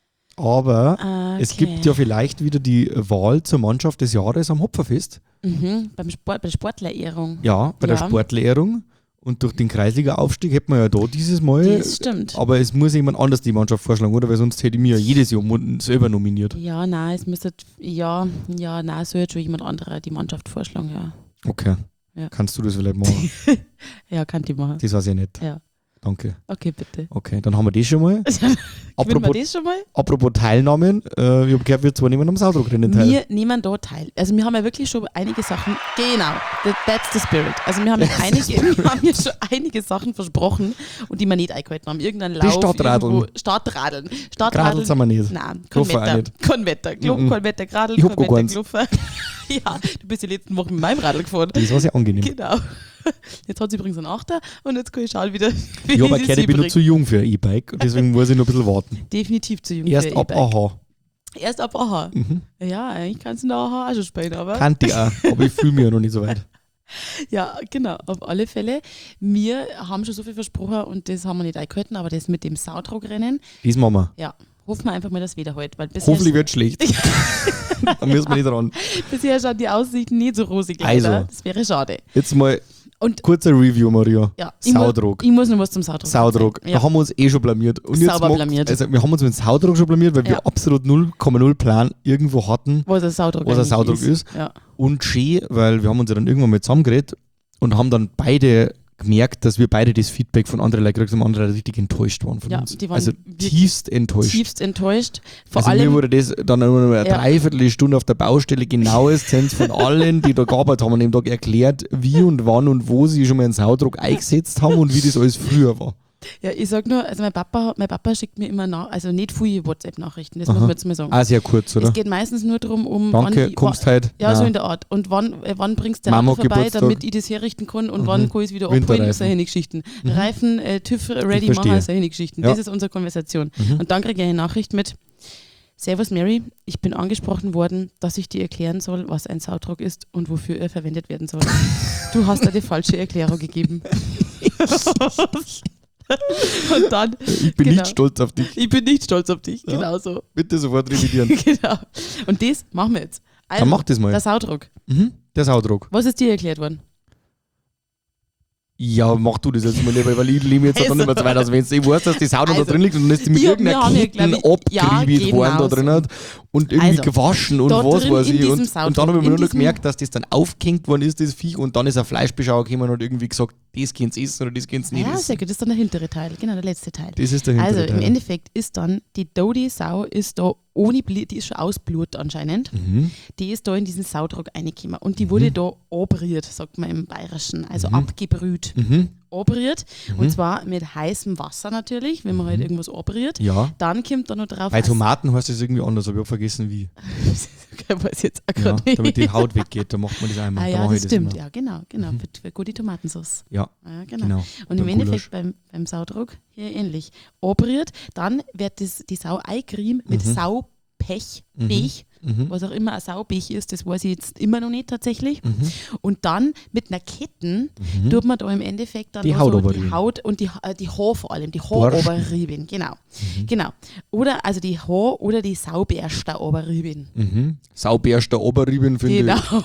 Aber Okay. es gibt ja vielleicht wieder die Wahl zur Mannschaft des Jahres am Hopferfest. Mhm, beim Sport, bei der Sportlerehrung. Ja, bei der Ja. Sportlehrung. Und durch den Kreisliga-Aufstieg hätten wir ja da dieses Mal. Das stimmt. Aber es muss jemand anders die Mannschaft vorschlagen, oder? Weil sonst hätte ich mir ja jedes Jahr mo- selber nominiert. Ja, nein, es müsste, ja, ja, nein, soll jetzt schon jemand anderer die Mannschaft vorschlagen, ja. Okay. Ja. Kannst du das vielleicht machen? Ja, kann die machen. Das weiß ich nicht. Ja. Danke. Okay, bitte. Okay, dann haben wir das schon mal. Gewinnen apropos, wir das schon mal? apropos Teilnahmen, äh, ich habe gehört, wir zwei nehmen am Saudruckrennen teil. Wir nehmen da teil. Also wir haben ja wirklich schon einige Sachen, genau, that, that's the spirit. Also wir haben, ja einige, wir haben jetzt schon einige Sachen versprochen und die wir nicht eingehalten haben. Irgendein Lauf, Stadtradeln. irgendwo- Stadtradeln. Gradl Stadtradeln. sind wir nicht. Nein, Kluffer auch Konvetter. nicht. Konvetter. Klo- Mhm. Konvetter, Gradl, Ich hab gar Konvetter, keins. Kluffer. Ja, du bist die letzten Wochen mit meinem Radl gefahren. Das war sehr angenehm. Genau. Jetzt hat sie übrigens einen Achter und jetzt kann ich schauen wieder, wie Ich habe sie gehört, ich bin noch bringt. zu jung für ein E-Bike und deswegen muss ich noch ein bisschen warten. Definitiv zu jung Erst für ab E-Bike. Aha. Erst ab Aha. Mhm. Ja, eigentlich kannst du in der Aha auch schon spielen, aber... Kannte ich auch, aber ich fühle mich ja noch nicht so weit. Ja, genau, auf alle Fälle. Wir haben schon so viel versprochen und das haben wir nicht eingehalten, aber das mit dem Saudruckrennen, Das machen wir. ja, hoffen wir einfach mal, dass wieder halt, weil bisher, Hoffentlich wird es schlecht. Dann müssen wir nicht ran. bisher schauen die Aussichten nicht so rosig leider. Also. Das wäre schade. Jetzt mal Und kurzer Review, Maria. ja, ich, mu Saudruck. ich muss noch was zum Saudruck Saudruck. sagen. Da Ja. haben wir uns eh schon blamiert. Und jetzt Sauber mag- blamiert. Also wir haben uns mit dem Saudruck schon blamiert, weil Ja. wir absolut null Komma null Plan irgendwo hatten. Was ein Saudruck, Was ein eigentlich Saudruck ist. Ja. Und schön, weil wir haben uns ja dann irgendwann mal zusammengeredet und haben dann beide gemerkt, dass wir beide das Feedback von anderen Leuten gekriegt haben, andere Leute richtig enttäuscht waren von Ja, uns. die waren Also wirklich tiefst enttäuscht. Tiefst enttäuscht. Vor also mir allem, wurde das dann nur eine Ja. Dreiviertelstunde auf der Baustelle genauestens von allen, die da gearbeitet haben, an dem Tag erklärt, wie und wann und wo sie schon mal einen Saudruck eingesetzt haben und wie das alles früher war. ja, ich sag nur, also mein Papa, mein Papa schickt mir immer nach, also nicht viele WhatsApp-Nachrichten, das muss Aha. man jetzt mal sagen. Ah, sehr kurz, oder? Es geht meistens nur darum, um Danke, wann, kommst halt. Ja, so Nein. in der Art. Und wann, äh, wann bringst du Mama, Auto vorbei, Geburtstag. damit ich das herrichten kann und Mhm. wann kann ich es wieder abholen, Winterreifen. solche Geschichten. Mhm. Reifen, äh, TÜV ready Ich verstehe. machen, solche Geschichten. Ja. Das ist unsere Konversation. Mhm. Und dann kriege ich eine Nachricht mit: Servus Mary, ich bin angesprochen worden, dass ich dir erklären soll, was ein Saudruck ist und wofür er verwendet werden soll. Du hast da die falsche Erklärung gegeben. Und dann, Ich bin Genau. nicht stolz auf dich. ich bin nicht stolz auf dich, Ja. genau so. Bitte sofort revidieren. Genau. Und das machen wir jetzt. Also, Dann mach das mal. der Saudruck. Mhm. Der Saudruck. Was ist dir erklärt worden? Ja, mach du das jetzt mal lieber, weil ich lebe jetzt also, Also. nicht mehr zwei aus, wenn ich weiß, dass die Sau da Also. drin liegt und dann ist die mit Ja, wir irgendeiner haben ja, Ketten glaub ich, ja, abgerieben genau worden da so. drin hat und irgendwie Also, gewaschen und da was drin weiß in ich. diesem Und, Saudruck, und dann habe ich mir in nur noch diesem- gemerkt, dass das dann aufgehängt worden ist, das Viech, und dann ist ein Fleischbeschauer gekommen und hat irgendwie gesagt, das könnt ihr essen oder das könnt ihr nicht Ja, essen. sehr gut, das ist dann der hintere Teil, genau, der letzte Teil. Das ist der hintere Also im Teil. Endeffekt ist dann, die Dodi-Sau ist da ohne Blut, die ist schon aus Blut anscheinend, Mhm. die ist da in diesen Saudruck reingekommen und die wurde da abriert, sagt man im Bayerischen, also Mhm. abgebrüht. Mhm. Abriert Mhm. und zwar mit heißem Wasser natürlich, wenn man halt irgendwas abriert. Ja. Dann kommt da noch drauf, Bei als- Tomaten heißt das irgendwie anders, aber ich habe vergessen wie. ich weiß jetzt auch Ja, grad nicht. damit die Haut weggeht, da macht man das einmal. Ah Da ja, mache ich das stimmt, immer. ja genau, genau, Mhm. für, für gute Tomatensauce. Ja, Ja, genau. genau. Und im Beim Endeffekt beim, beim Saudruck hier ähnlich. Abriert, dann wird das, die Sau eingerieben mit Mhm. Saupech, Mhm. Pech, Mhm. was auch immer ein Saupech ist, das weiß ich jetzt immer noch nicht tatsächlich. Mhm. Und dann mit einer Ketten Mhm. tut man da im Endeffekt dann Die noch Haut so die oberrieben. Haut und die, äh, die Haar vor allem, die Borsten. Haar oberrieben, genau. Mhm. Genau. Oder also die Haar oder die Saubärste oberrieben. Mhm. Saubärster Oberrieben finde Genau.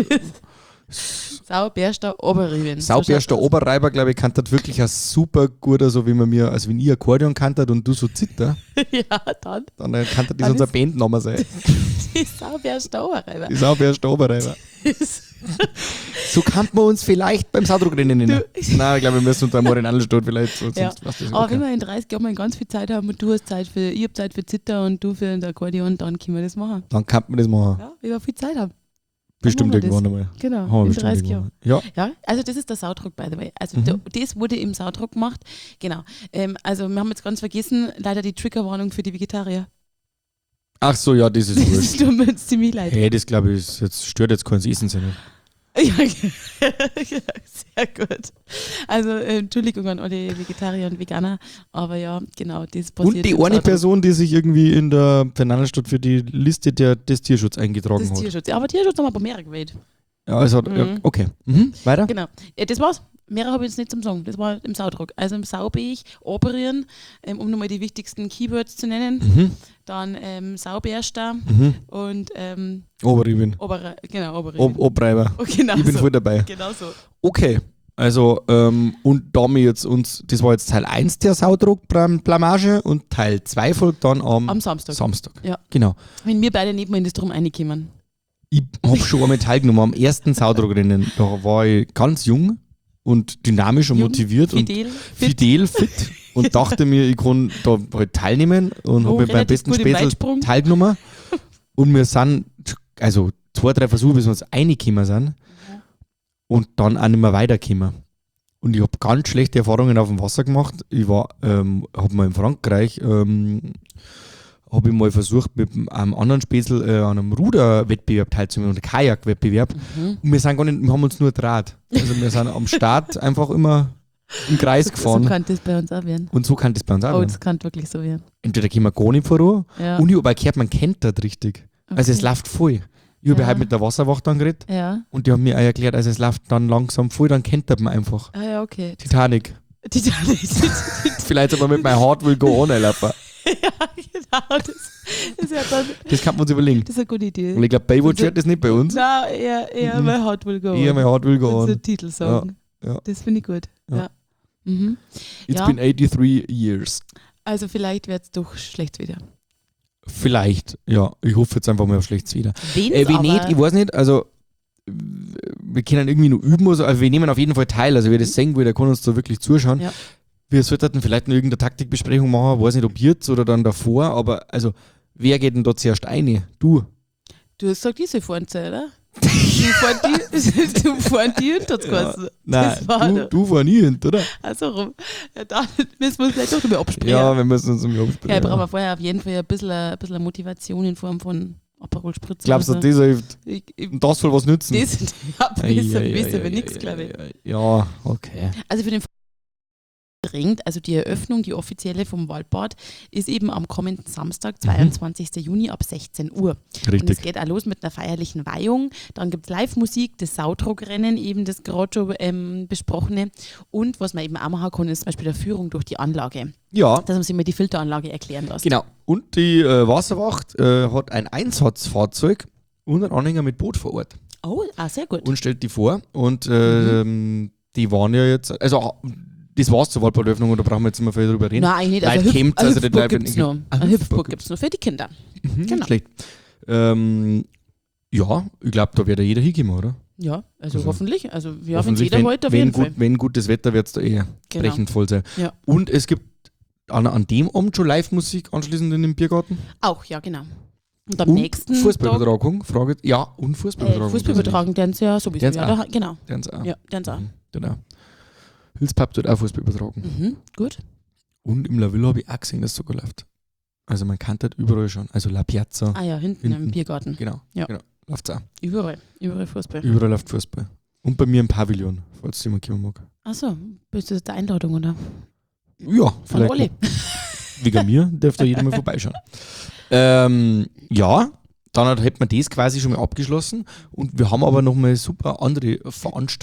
Saubärste oberrieben. ich. Saubärster Oberreiber, glaube ich, kann das wirklich ein super guter, so wie man mir, als wenn ich Akkordeon kanntet und du so Zitter, Ja, dann dann äh, kann das Dann unser ist- Bandname sein. die Saubärste Oberreiber. Die Saubärster Oberreiber. So kann man uns vielleicht beim Saudruckrennen nennen. Du- Nein, ich glaube, wir müssen uns da mal in Anstellstadt vielleicht. Sonst Ja. was das Aber okay. wenn wir in dreißig Jahren mal ganz viel Zeit haben und du hast Zeit für, ich habe Zeit für Zitter und du für den Akkordeon, dann können wir das machen. Dann kann man das machen. Ja, wenn wir viel Zeit haben. Bestimmt machen wir irgendwann einmal. Genau, Haben wir in bestimmt dreißig irgendwann. Jahren. Ja. Ja, also das ist der Saudruck, by the way. Also Mhm. da, das wurde im Saudruck gemacht. Genau. Ähm, also wir haben jetzt ganz vergessen, leider die Triggerwarnung für die Vegetarier. Ach so, ja, das ist Das wurscht. tut mir jetzt ziemlich leid. Hey, das glaube ich, ist jetzt, stört jetzt keins Essen sein. Ja, sehr gut. Also äh, Entschuldigung an alle Vegetarier und Veganer, aber ja, genau, das passiert. Und die im eine Saudruck. Person, die sich irgendwie in der Fernandelstadt für die Liste der, des Tierschutz eingetragen Das hat. Tierschutz. Ja, aber Tierschutz haben wir ein paar mehr gewählt. Ja, also, hat- ja, Mhm. okay. Mhm. Weiter? Genau. Ja, das war's. Mehr habe ich jetzt nicht zum Sagen. Das war im Saudruck. Also im Saubech, operieren, ähm, um nochmal die wichtigsten Keywords zu nennen. Mhm. Dann ähm, Saubärster Mhm. und ähm, Oberrieben. Ober, genau, Oberrieben. Ob Obreiber. Oh, genau Ich bin so. voll dabei. Genau so. Okay, Also, ähm, und da wir jetzt uns, das war jetzt Teil eins der Saudruck-Blamage und Teil zwei folgt dann am, Am Samstag. Samstag. Ja. Genau. Wenn wir beide nicht mehr in das Drum reinkommen. Ich habe schon einmal teilgenommen am ersten Saudruckrennen. Da war ich ganz jung und dynamisch und Jung, motiviert Fidel, und fit. fidel, fit und dachte mir, ich kann da halt teilnehmen und Oh, habe mir beim relativ besten gut im Spätzl Weitsprung. teilgenommen. Und wir sind, also zwei, drei Versuche, bis wir uns reingekommen sind und dann auch nicht mehr weitergekommen. Und ich habe ganz schlechte Erfahrungen auf dem Wasser gemacht. Ich war, ähm, habe mal in Frankreich, ähm, habe ich mal versucht, mit einem anderen Spätzl äh, an einem Ruderwettbewerb teilzunehmen, oder Kajakwettbewerb. Mhm. Und wir sind gar nicht, wir haben uns nur draht. Also wir sind am Start einfach immer im Kreis So gefahren. kann das bei uns auch werden. Und so kann das bei uns auch Oh, werden. das kann wirklich so werden. Entweder gehen wir gar nicht voran, Ja. und ich habe auch gehört, man kennt das richtig. Also es Okay. läuft voll. Ich habe Ja. halt mit der Wasserwacht dann geredet Ja. und die haben mir auch erklärt, also es läuft dann langsam voll, dann kennt man einfach. Ah ja, okay. Titanic. Titanic. Vielleicht aber mit meinem Heart will go on laufen. Ja, genau. Das, das, ist ja dann, Das kann man uns überlegen. das ist eine gute Idee. Und ich glaube, Baywatch hört das nicht bei uns. Nein, eher, eher Mhm. My Heart Will Go Eher On. mein Heart will go Das ist on. ein Titelsong. Ja, ja. Das finde ich gut. Ja. Ja. Mhm. It's Ja. been eighty-three years. Also vielleicht wird es doch schlecht wieder. Vielleicht, ja. Ich hoffe jetzt einfach mal auf schlechtes wieder. Wen Äh, wie nicht, ich weiß nicht, also wir können irgendwie nur üben, also, also wir nehmen auf jeden Fall teil, also wer das sehen will, der kann uns da wirklich zuschauen. Ja. Wir sollten vielleicht noch irgendeine Taktikbesprechung machen, weiß nicht, ob jetzt oder dann davor, aber also wer geht denn da zuerst eine? Du? Du hast gesagt, diese Vornzeit, oder? Du fahren die, du fahren die hinter das Ganze. Nein, Das war du, der- du war nie hin, oder? Also rum. Ja, dann müssen wir uns vielleicht doch mal absprechen. Ja, wir müssen uns um Ja, absprechen. ich brauche vorher auf jeden Fall ein bisschen, ein bisschen Motivation in Form von Aperol Spritz. Glaubst du, oder so. das hilft? Ich, ich, Und das soll was nützen? das ja, besser, Ei, ei, besser ei, wie ei, nichts, ei, glaube ich. ei, ei. Ja, okay. Also für den dringt, also die Eröffnung, die offizielle vom Waldbad, ist eben am kommenden Samstag, zweiundzwanzigsten Juni ab sechzehn Uhr. Und es Richtig. geht auch los mit einer feierlichen Weihung. Dann gibt es Live-Musik, das Saudruckrennen, eben das gerade schon ähm, besprochene. Und was man eben auch machen kann, ist zum Beispiel der Führung durch die Anlage. Ja, Dass man sich mal die Filteranlage erklären lässt. genau. Und die äh, Wasserwacht äh, hat ein Einsatzfahrzeug und einen Anhänger mit Boot vor Ort Oh, ah, sehr gut. und stellt die vor. Und ähm, die waren ja jetzt, also das war's zur Waldbaderöffnung, oder brauchen wir jetzt immer viel drüber reden? Nein, eigentlich nicht. Leute Also kämmt, Hüpf- also eine die Hüpfburg Leute- gibt es noch. Eine Eine Hüpfburg Hüpfburg gibt es noch für die Kinder. Mhm, genau. Schlecht. Ähm, ja, ich glaube, da wird ja jeder hinkommen, oder? Ja, also, Also, hoffentlich. Also ja, wenn Hoffentlich, jeder wenn, heute auf wenn, jeden gut, Fall. wenn gutes Wetter wird es da eh Genau. brechend voll sein. Ja. Und es gibt an, an dem Abend schon Live-Musik anschließend in dem Biergarten. Auch, ja, genau. Und am Und nächsten Tag, Fußballübertragung, Frage. Ja, und äh, Fußballübertragung. Fußball übertragen, den sie ja sowieso. Den's Ja, auch. da, genau. Den's auch. Ja, den auch. Mhm, genau. Hülspub tut auch Fußball übertragen. Mhm, gut. Und im La Villa habe ich auch gesehen, dass es sogar läuft. Also man kann das überall schon. Also La Piazza, Ah ja, hinten, Hinten. im Biergarten. genau. Ja. genau. Läuft auch. Überall. Überall Fußball. Überall läuft Fußball. Und bei mir im Pavillon, falls jemand kommen mag. Achso, bist du das der Einladung, oder? Ja, Von vielleicht. Olli. Wegen mir dürfte jeder mal vorbeischauen. Ähm, ja, dann hat, hätten wir das quasi schon mal abgeschlossen. Und wir haben aber noch mal super andere Veranstaltungen.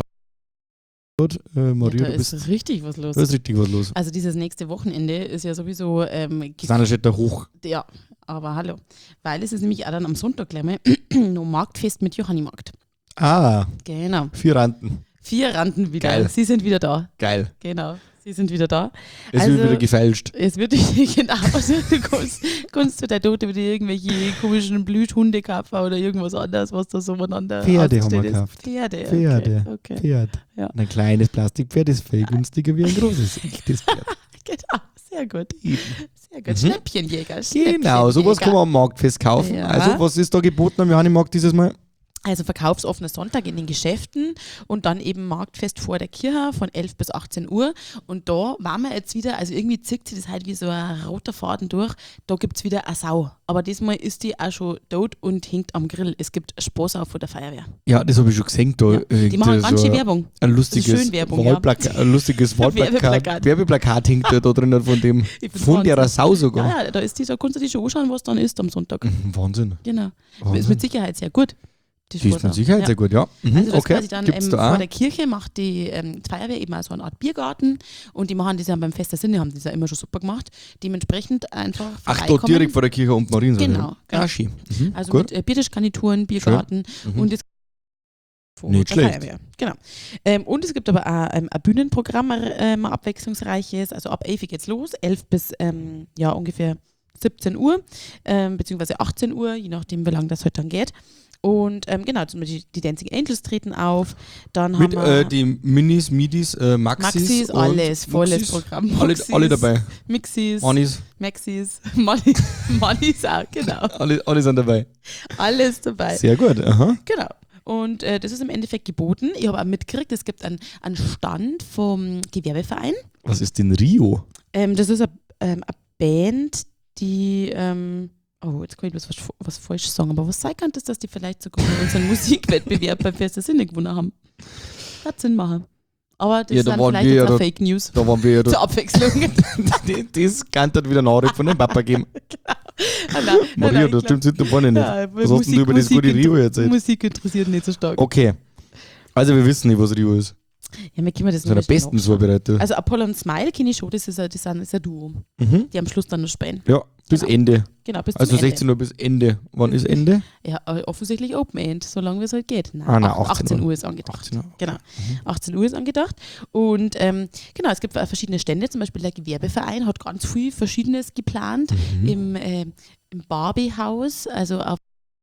Äh, Maria, Da du bist, ist richtig was los. da ist richtig was los. Also dieses nächste Wochenende ist ja sowieso ähm, gef- Sanderstädter hoch. ja, aber hallo. Weil es ist nämlich auch dann am Sonntag gleich mal noch Marktfest mit Johannimarkt. Ah, Genau. vier Randen. Vier Randen wieder. Geil. Sie sind wieder da. Geil. Genau. Sie sind wieder da. Es Also- wird wieder gefälscht. Es wird genau. Also, du kannst, kannst du da dort wieder irgendwelche komischen Blüthunde kaufen oder irgendwas anderes, was da so miteinander Pferde haben ausgestellt wir ist. gekauft. Pferde. Okay. Pferde. Okay. Pferd. Ja. Ein kleines Plastikpferd ist viel günstiger wie ein großes echtes Pferd. Genau. Sehr gut. Eben. Sehr gut. Mhm. Schnäppchenjäger. Genau, sowas kann man am Marktfest kaufen. Ja. Also, was ist da geboten am Johannimarkt dieses Mal? Also verkaufsoffener Sonntag in den Geschäften und dann eben Marktfest vor der Kirche von elf bis achtzehn Uhr. Und da waren wir jetzt wieder, also irgendwie zieht sich das halt wie so ein roter Faden durch. Da gibt es wieder eine Sau. Aber diesmal ist die auch schon tot und hängt am Grill. Es gibt Spaß auf von der Feuerwehr. Ja, das habe ich schon gesehen. Da Ja. hängt Die machen da ganz so schön ein- Werbung. Ein lustiges, schön Werbung, ja. Wahlplaka- ein lustiges Wahlplakat, Werbeplakat. Werbeplakat hängt da, da drinnen von dem, Ich find's von der Wahnsinn. Sau sogar. Ja, ja, da, ist die, da kannst du dich schon anschauen, was dann ist am Sonntag. Mhm, Wahnsinn. Genau. Ist Wahnsinn. mit Sicherheit sehr gut. Die ist mit Spaß Sicherheit ja. sehr gut, ja. Mhm, Also das okay, quasi dann gibt's ähm, da vor auch? der Kirche macht die ähm, die Feuerwehr eben auch so eine Art Biergarten und die machen das ja beim Fest der Sinne, haben das ja immer schon super gemacht. Dementsprechend einfach Ach, da vorbeikommen. direkt vor der Kirche und Mariensäule. Genau, genau. Ah, schön. Mhm, Also gut. mit äh, Biertischgarnituren, Biergarten Mhm. und es von Nicht der schlecht. Feuerwehr. Genau. Ähm, und es gibt aber auch ähm, ein Bühnenprogramm, ähm, ein abwechslungsreiches. Also ab elf geht's los, elf bis ähm, ja, ungefähr siebzehn Uhr, ähm, beziehungsweise achtzehn Uhr, je nachdem, wie lange das heute dann geht. Und ähm, genau, zum Beispiel die Dancing Angels treten auf. Dann Mit haben wir äh, die Minis, Midis, äh, Maxis. Maxis, und alles, volles Muxis. Programm. Alle, Muxis, alle dabei. Mixis, Anis, Maxis, Molly, Mollys auch, genau. alle, alle sind dabei. Alles dabei. Sehr gut, aha. Genau. Und äh, das ist im Endeffekt geboten. Ich habe auch mitgekriegt, es gibt einen, einen Stand vom Gewerbeverein. Was ist denn Rio? Ähm, das ist eine ähm, eine Band, die, ähm, oh, jetzt kann ich bloß was, was falsch sagen, aber was sein kann, ist, dass die vielleicht sogar unseren Musikwettbewerb beim Fest der Sinne gewonnen haben. Hat Sinn machen. Aber das Ja, da sind waren vielleicht wir jetzt ja auch da- Fake News. Da waren wir ja Zur da. Abwechslung. Das kann dann wieder Nachricht von dem Papa geben. Ah, nein, nein, Maria, nein, das ich stimmt hinten vorne nicht. glaub, ja, Was hast denn du über das gute Musik Rio inter- erzählt? Musik interessiert nicht so stark. Okay. Also wir wissen nicht, was Rio ist. Ja, wir können das Das ist noch der bestens vorbereitet. Also Apollo und Smile kenne ich schon, das ist ein, das ist ein Duo. Mhm. Die am Schluss dann noch spielen. Ja, bis Genau. Ende. Genau, bis Also zum Ende. sechzehn Uhr bis Ende. Wann ist Ende? Ja, äh, offensichtlich Open End, solange wie es halt geht. Nein, Ah, nein, ach- achtzehn achtzehn Uhr. Uhr ist angedacht. achtzehn Uhr. Genau, achtzehn Uhr ist angedacht. Und ähm, genau, es gibt äh, verschiedene Stände, zum Beispiel der Gewerbeverein hat ganz viel Verschiedenes geplant Mhm. im, äh, im Barbie-Haus, also auf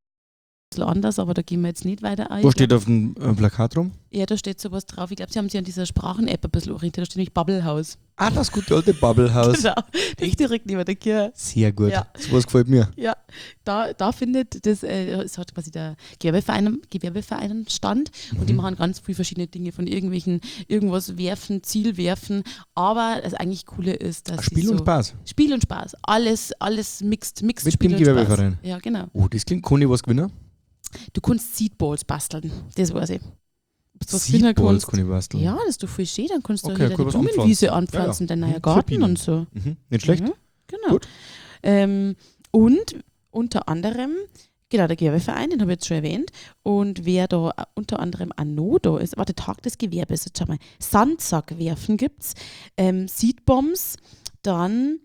ein bisschen anders, aber da gehen wir jetzt nicht weiter ein. Wo steht auf dem äh, Plakat rum? Ja, da steht sowas drauf. Ich glaube, sie haben sich an dieser Sprachen-App ein bisschen orientiert. Da steht nämlich Bubblehaus. Ah, das gute alte Bubblehaus. Genau, das ist direkt neben der Kirche. Sehr gut. Ja. Sowas gefällt mir. Ja, da, da findet das, äh, es hat quasi der Gewerbeverein, Gewerbeverein stand und die Mhm. machen ganz viele verschiedene Dinge von irgendwelchen, irgendwas werfen, Ziel werfen, aber das eigentlich Coole ist, dass Spiel sie und so Spaß. Spiel und Spaß, alles, alles mixt, mixt Mit Spiel dem und Spaß. Gewerbeverein. Ja, genau. Oh, das klingt, kann ich was gewinnen? Du kannst Seedballs basteln, das weiß ich. Ob du was gewinnen Seedballs kannst. kann ich basteln. Ja, das ist doch voll schön, dann kannst du Okay, okay, cool, cool, was die Blumenwiese anpflanzen. anpflanzen, Ja, ja. dein neuer Mhm, Garten Turbinen. und so. Mhm. Nicht schlecht. Mhm, genau. Gut. Ähm, und unter anderem, genau, der Gewerbeverein, den habe ich jetzt schon erwähnt. Und wer da äh, unter anderem auch noch da ist, warte, Tag des Gewerbes, jetzt schau mal, Sandsack werfen gibt's, ähm, Seedbombs, dann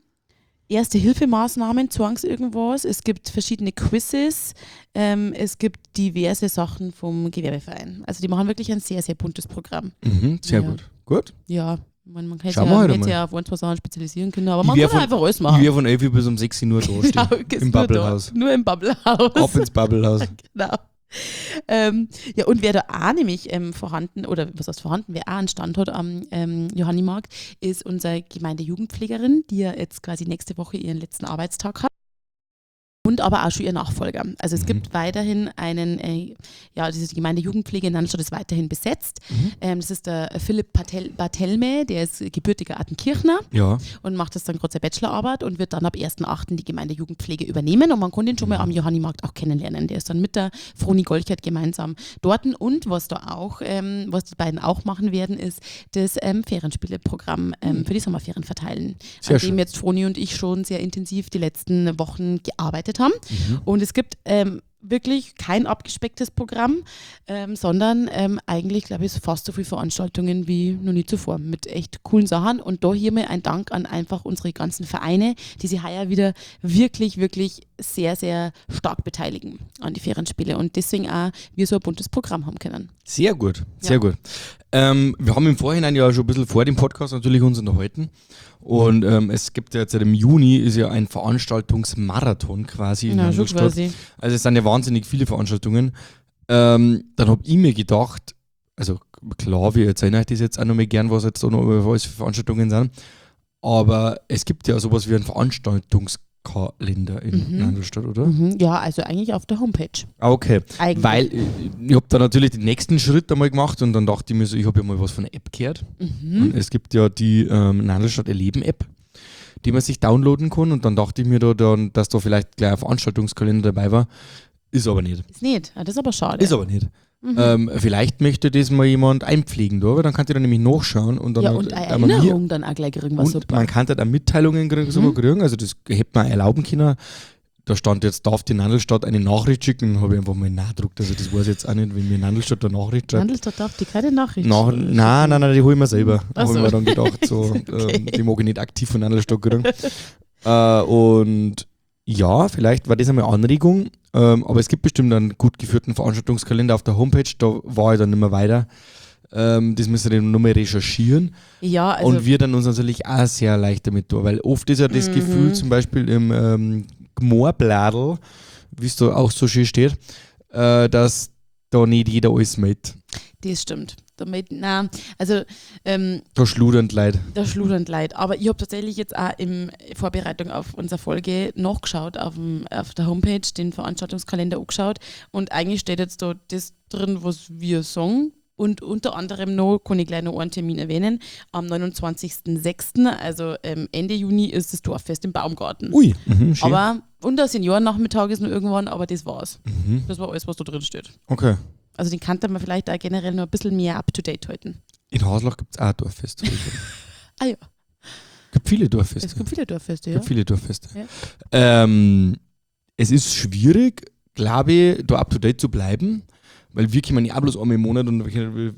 Erste-Hilfemaßnahmen, Zwangs irgendwas, es gibt verschiedene Quizzes, ähm, es gibt diverse Sachen vom Gewerbeverein. Also die machen wirklich ein sehr, sehr buntes Programm. Mhm, sehr Ja. gut. Gut. Ja, man, man hätte Schauen wir ja, heute man hätte mal. ja auf ein, zwei Sachen spezialisieren können, aber Ich man wär kann von- einfach alles Ich machen. werde von elf Uhr bis um sechzehn Uhr da stehen. Genau, gehst Im nur Bubblehaus. Da, nur im Bubblehaus. Ab ins Bubblehaus. Genau. Ähm, ja, und wer da auch nämlich ähm, vorhanden, oder was heißt vorhanden, wer auch einen Stand hat am ähm, Johannimarkt, ist unsere Gemeindejugendpflegerin, die ja jetzt quasi nächste Woche ihren letzten Arbeitstag hat. Und aber auch schon ihr Nachfolger. Also es Mhm. gibt weiterhin einen, äh, ja, diese Gemeindejugendpflege in Nannstadt ist weiterhin besetzt. Mhm. Ähm, das ist der Philipp Bartel Bartelme, der ist gebürtiger Attenkirchner Ja. und macht das dann gerade seine Bachelorarbeit und wird dann ab ersten achten die Gemeindejugendpflege übernehmen und man kann den schon mal am Johannimarkt auch kennenlernen. Der ist dann mit der Froni Golchert gemeinsam dort und was da auch, ähm, was die beiden auch machen werden, ist das ähm, Ferienspieleprogramm ähm, für die Sommerferien verteilen, Sehr an schön. dem jetzt Froni und ich schon sehr intensiv die letzten Wochen gearbeitet haben. Mhm. Und es gibt ähm, wirklich kein abgespecktes Programm, ähm, sondern ähm, eigentlich, glaube ich, fast so viele Veranstaltungen wie noch nie zuvor mit echt coolen Sachen. Und da hier mal ein Dank an einfach unsere ganzen Vereine, die sich heuer wieder wirklich, wirklich sehr, sehr stark beteiligen an die Ferienspiele und deswegen auch wir so ein buntes Programm haben können. Sehr gut, sehr Ja. gut. Ähm, wir haben im Vorhinein ja schon ein bisschen vor dem Podcast natürlich uns unterhalten. Und ähm, es gibt ja jetzt seit dem Juni ist ja ein Veranstaltungsmarathon quasi in Ja, schon Ingolstadt. quasi. Also es sind ja wahnsinnig viele Veranstaltungen. Ähm, dann habe ich mir gedacht, also klar, wir erzählen euch das jetzt auch noch mal gern, was jetzt da noch alles für Veranstaltungen sind. Aber es gibt ja sowas wie einen Veranstaltungskalender in Mhm. Ingolstadt, oder? Mhm, ja, also eigentlich auf der Homepage. Ah, okay. Eigentlich. Weil äh, ich habe da natürlich den nächsten Schritt einmal gemacht und dann dachte ich mir so, ich habe ja mal was von einer App gehört. Mhm. Und es gibt ja die ähm, Nandelstadt Erleben App, die man sich downloaden kann und dann dachte ich mir da, dann, dass da vielleicht gleich ein Veranstaltungskalender dabei war. Ist aber nicht. Ist nicht, ah, das ist aber schade. Ist aber nicht. Mhm. Ähm, vielleicht möchte das mal jemand einpflegen, da, weil dann könnt ihr dann nämlich nachschauen und dann ja, äh, und eine dann mal mir- Erinnerung dann auch gleich kriegen, was und super. man kann da dann Mitteilungen kriegen, sogar Mhm. kriegen, also das hätte man erlauben können. Da stand jetzt, darf die Nandelstadt eine Nachricht schicken, habe ich einfach mal nachgedruckt, also das weiß ich jetzt auch nicht, wenn mir Nandelstadt eine Nachricht schreibt. Nandelstadt darf die keine Nachricht Na, schicken. nein, nein, nein, die hole ich mir selber. Ach Habe ich so. mir dann gedacht, so, Okay. ähm, die mag ich nicht aktiv von Nandelstadt kriegen. äh, und ja, vielleicht war das einmal eine Anregung. Ähm, aber es gibt bestimmt einen gut geführten Veranstaltungskalender auf der Homepage, da war ich dann nicht mehr weiter. Ähm, das müssen wir dann nochmal recherchieren. Ja, also Und wir dann uns natürlich auch sehr leicht damit tun, weil oft ist ja das Mhm. Gefühl, zum Beispiel im ähm, Gmoorbladel, wie es da auch so schön steht, äh, dass da nicht jeder alles mit. das stimmt. Damit, na, also ähm, Da schludern Leid. da schludern leid. Aber ich habe tatsächlich jetzt auch in Vorbereitung auf unsere Folge nachgeschaut, auf, dem, auf der Homepage, den Veranstaltungskalender angeschaut. Und eigentlich steht jetzt da das drin, was wir sagen. Und unter anderem noch, kann ich gleich noch einen Termin erwähnen, am neunundzwanzigsten sechsten, also ähm, Ende Juni, ist das Dorffest im Baumgarten. Ui, mhm, schön. Aber und der Seniorennachmittag ist noch irgendwann, aber das war's. Mhm. Das war alles, was da drin steht. Okay. Also den kann man vielleicht auch generell noch ein bisschen mehr up-to-date halten. In Haslach gibt es auch ein Dorffest. Es Ah ja, gibt viele Dorffeste. es gibt viele Dorffeste, Es ja. gibt viele Dorffeste. Ja. Ähm, es ist schwierig, glaube ich, da up to date zu bleiben, weil wir kommen ja auch bloß einmal im Monat und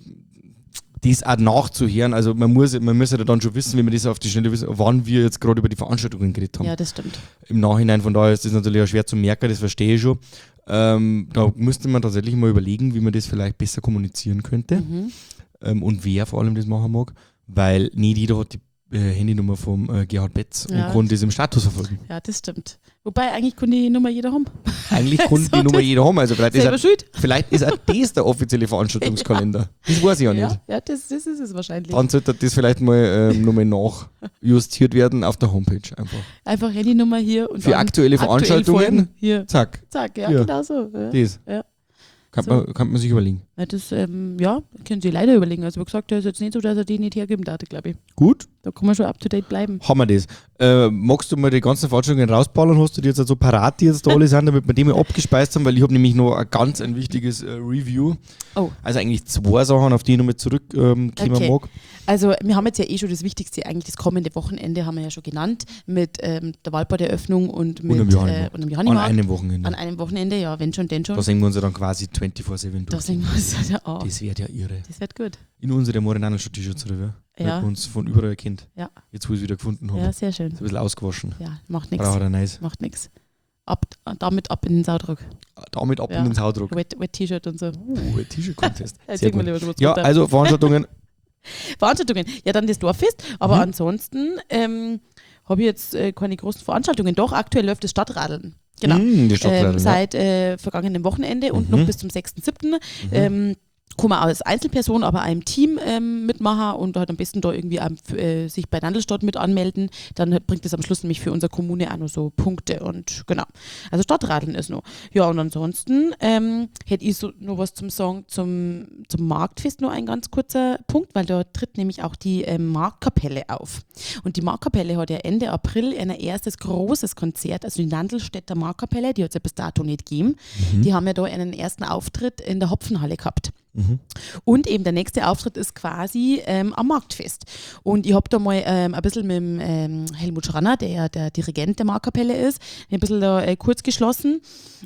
das auch nachzuhören. Also man muss, man muss ja dann schon wissen, wie man das auf die Schnelle wissen, wann wir jetzt gerade über die Veranstaltungen geredet haben. Ja, das stimmt. Im Nachhinein, von daher ist das natürlich auch schwer zu merken, das verstehe ich schon. Ähm, da müsste man tatsächlich mal überlegen, wie man das vielleicht besser kommunizieren könnte. Mhm. Ähm, und wer vor allem das machen mag, weil nicht jeder hat die äh, Handynummer vom äh, Gerhard Betz Ja. und kann das im Status verfolgen. Ja, das stimmt. Wobei, eigentlich kann die Nummer jeder haben. Eigentlich kann So, die Nummer das- jeder haben. Also vielleicht ist, Selber auch, schuld. vielleicht ist auch das der offizielle Veranstaltungskalender. Das weiß ich ja nicht. Ja, ja das, das ist es wahrscheinlich. Dann sollte das vielleicht mal ähm, nochmal nachjustiert werden auf der Homepage einfach. Einfach Handynummer hier und Für dann aktuelle aktuell Veranstaltungen, folgen. Hier, zack, zack, ja, Hier. genau so. Ja. das. Ja. Kann, So. man, kann man sich überlegen. Ja, das, ähm, ja, können Sie leider überlegen. Also, wie gesagt, der ist jetzt nicht so, dass er die nicht hergeben darf, glaube ich. Gut, Da kann man schon up to date bleiben. haben wir das. Äh, magst du mal die ganzen Veranstaltungen rausballern? Hast du die jetzt so parat, die jetzt da alle sind, damit wir die mal abgespeist haben? Weil ich habe nämlich noch ein ganz ein wichtiges äh, Review. Oh. Also eigentlich zwei Sachen, auf die ich nochmal zurückkommen ähm, Okay. mag. Also, wir haben jetzt ja eh schon das Wichtigste, eigentlich das kommende Wochenende haben wir ja schon genannt, mit ähm, der Waldbaderöffnung und mit Und am äh, Johannimarkt. und am An Johannimarkt. einem Wochenende. An einem Wochenende, ja, wenn schon, denn schon. Da sehen wir uns ja dann quasi vierundzwanzig sieben Da durch. singen wir uns ja an. Das wird ja irre. Das wird gut. In unsere Morenanel-T-Shirts, oder wie? Ja. Weil wir uns von überall kennt. Ja. Jetzt, wo wir es wieder gefunden haben. Ja, sehr schön. Ist ein bisschen ausgewaschen. Ja, macht nichts. Braucht er nice. Macht nichts. Ab, damit ab in den Saudruck. Damit ab Ja. in den Haudruck. Wet, Wet T-Shirt und so. Uh, ein T-Shirt-Contest. Jetzt Sehr singen wir gut. lieber drüber Ja, runter. also Veranstaltungen. Veranstaltungen. Ja, dann das Dorffest. Aber Mhm. ansonsten ähm, habe ich jetzt äh, keine großen Veranstaltungen. Doch, aktuell läuft das Stadtradeln. Genau. Mm, die Stadtradeln, ähm, ja. seit äh, vergangenem Wochenende und Mhm. noch bis zum sechsten siebten Ähm, kann man als Einzelperson, aber auch im Team ähm, mitmachen und halt am besten da irgendwie auch, äh, sich bei Nandelstadt mit anmelden. Dann bringt das am Schluss nämlich für unsere Kommune auch noch so Punkte und genau. Also Stadtradeln ist noch. Ja, und ansonsten ähm, hätte ich so noch was zum Sagen zum, zum Marktfest, nur ein ganz kurzer Punkt, weil da tritt nämlich auch die ähm, Marktkapelle auf. Und die Marktkapelle hat ja Ende April ein erstes großes Konzert, also die Nandelstädter Marktkapelle, die hat es ja bis dato nicht gegeben. Die haben ja da einen ersten Auftritt in der Hopfenhalle gehabt. Mhm. Und eben der nächste Auftritt ist quasi ähm, am Marktfest. Und ich habe da mal ähm, ein bisschen mit dem, ähm, Helmut Schranner, der ja der Dirigent der Marktkapelle ist, ein bisschen da äh, kurz geschlossen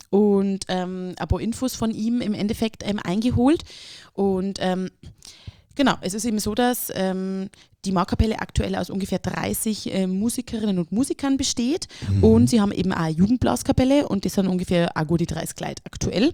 und ähm, ein paar Infos von ihm im Endeffekt ähm, eingeholt. Und ähm, genau, es ist eben so, dass ähm, die Marktkapelle aktuell aus ungefähr dreißig äh, Musikerinnen und Musikern besteht und sie haben eben auch eine Jugendblaskapelle und das sind ungefähr auch gut die dreißig Leute aktuell.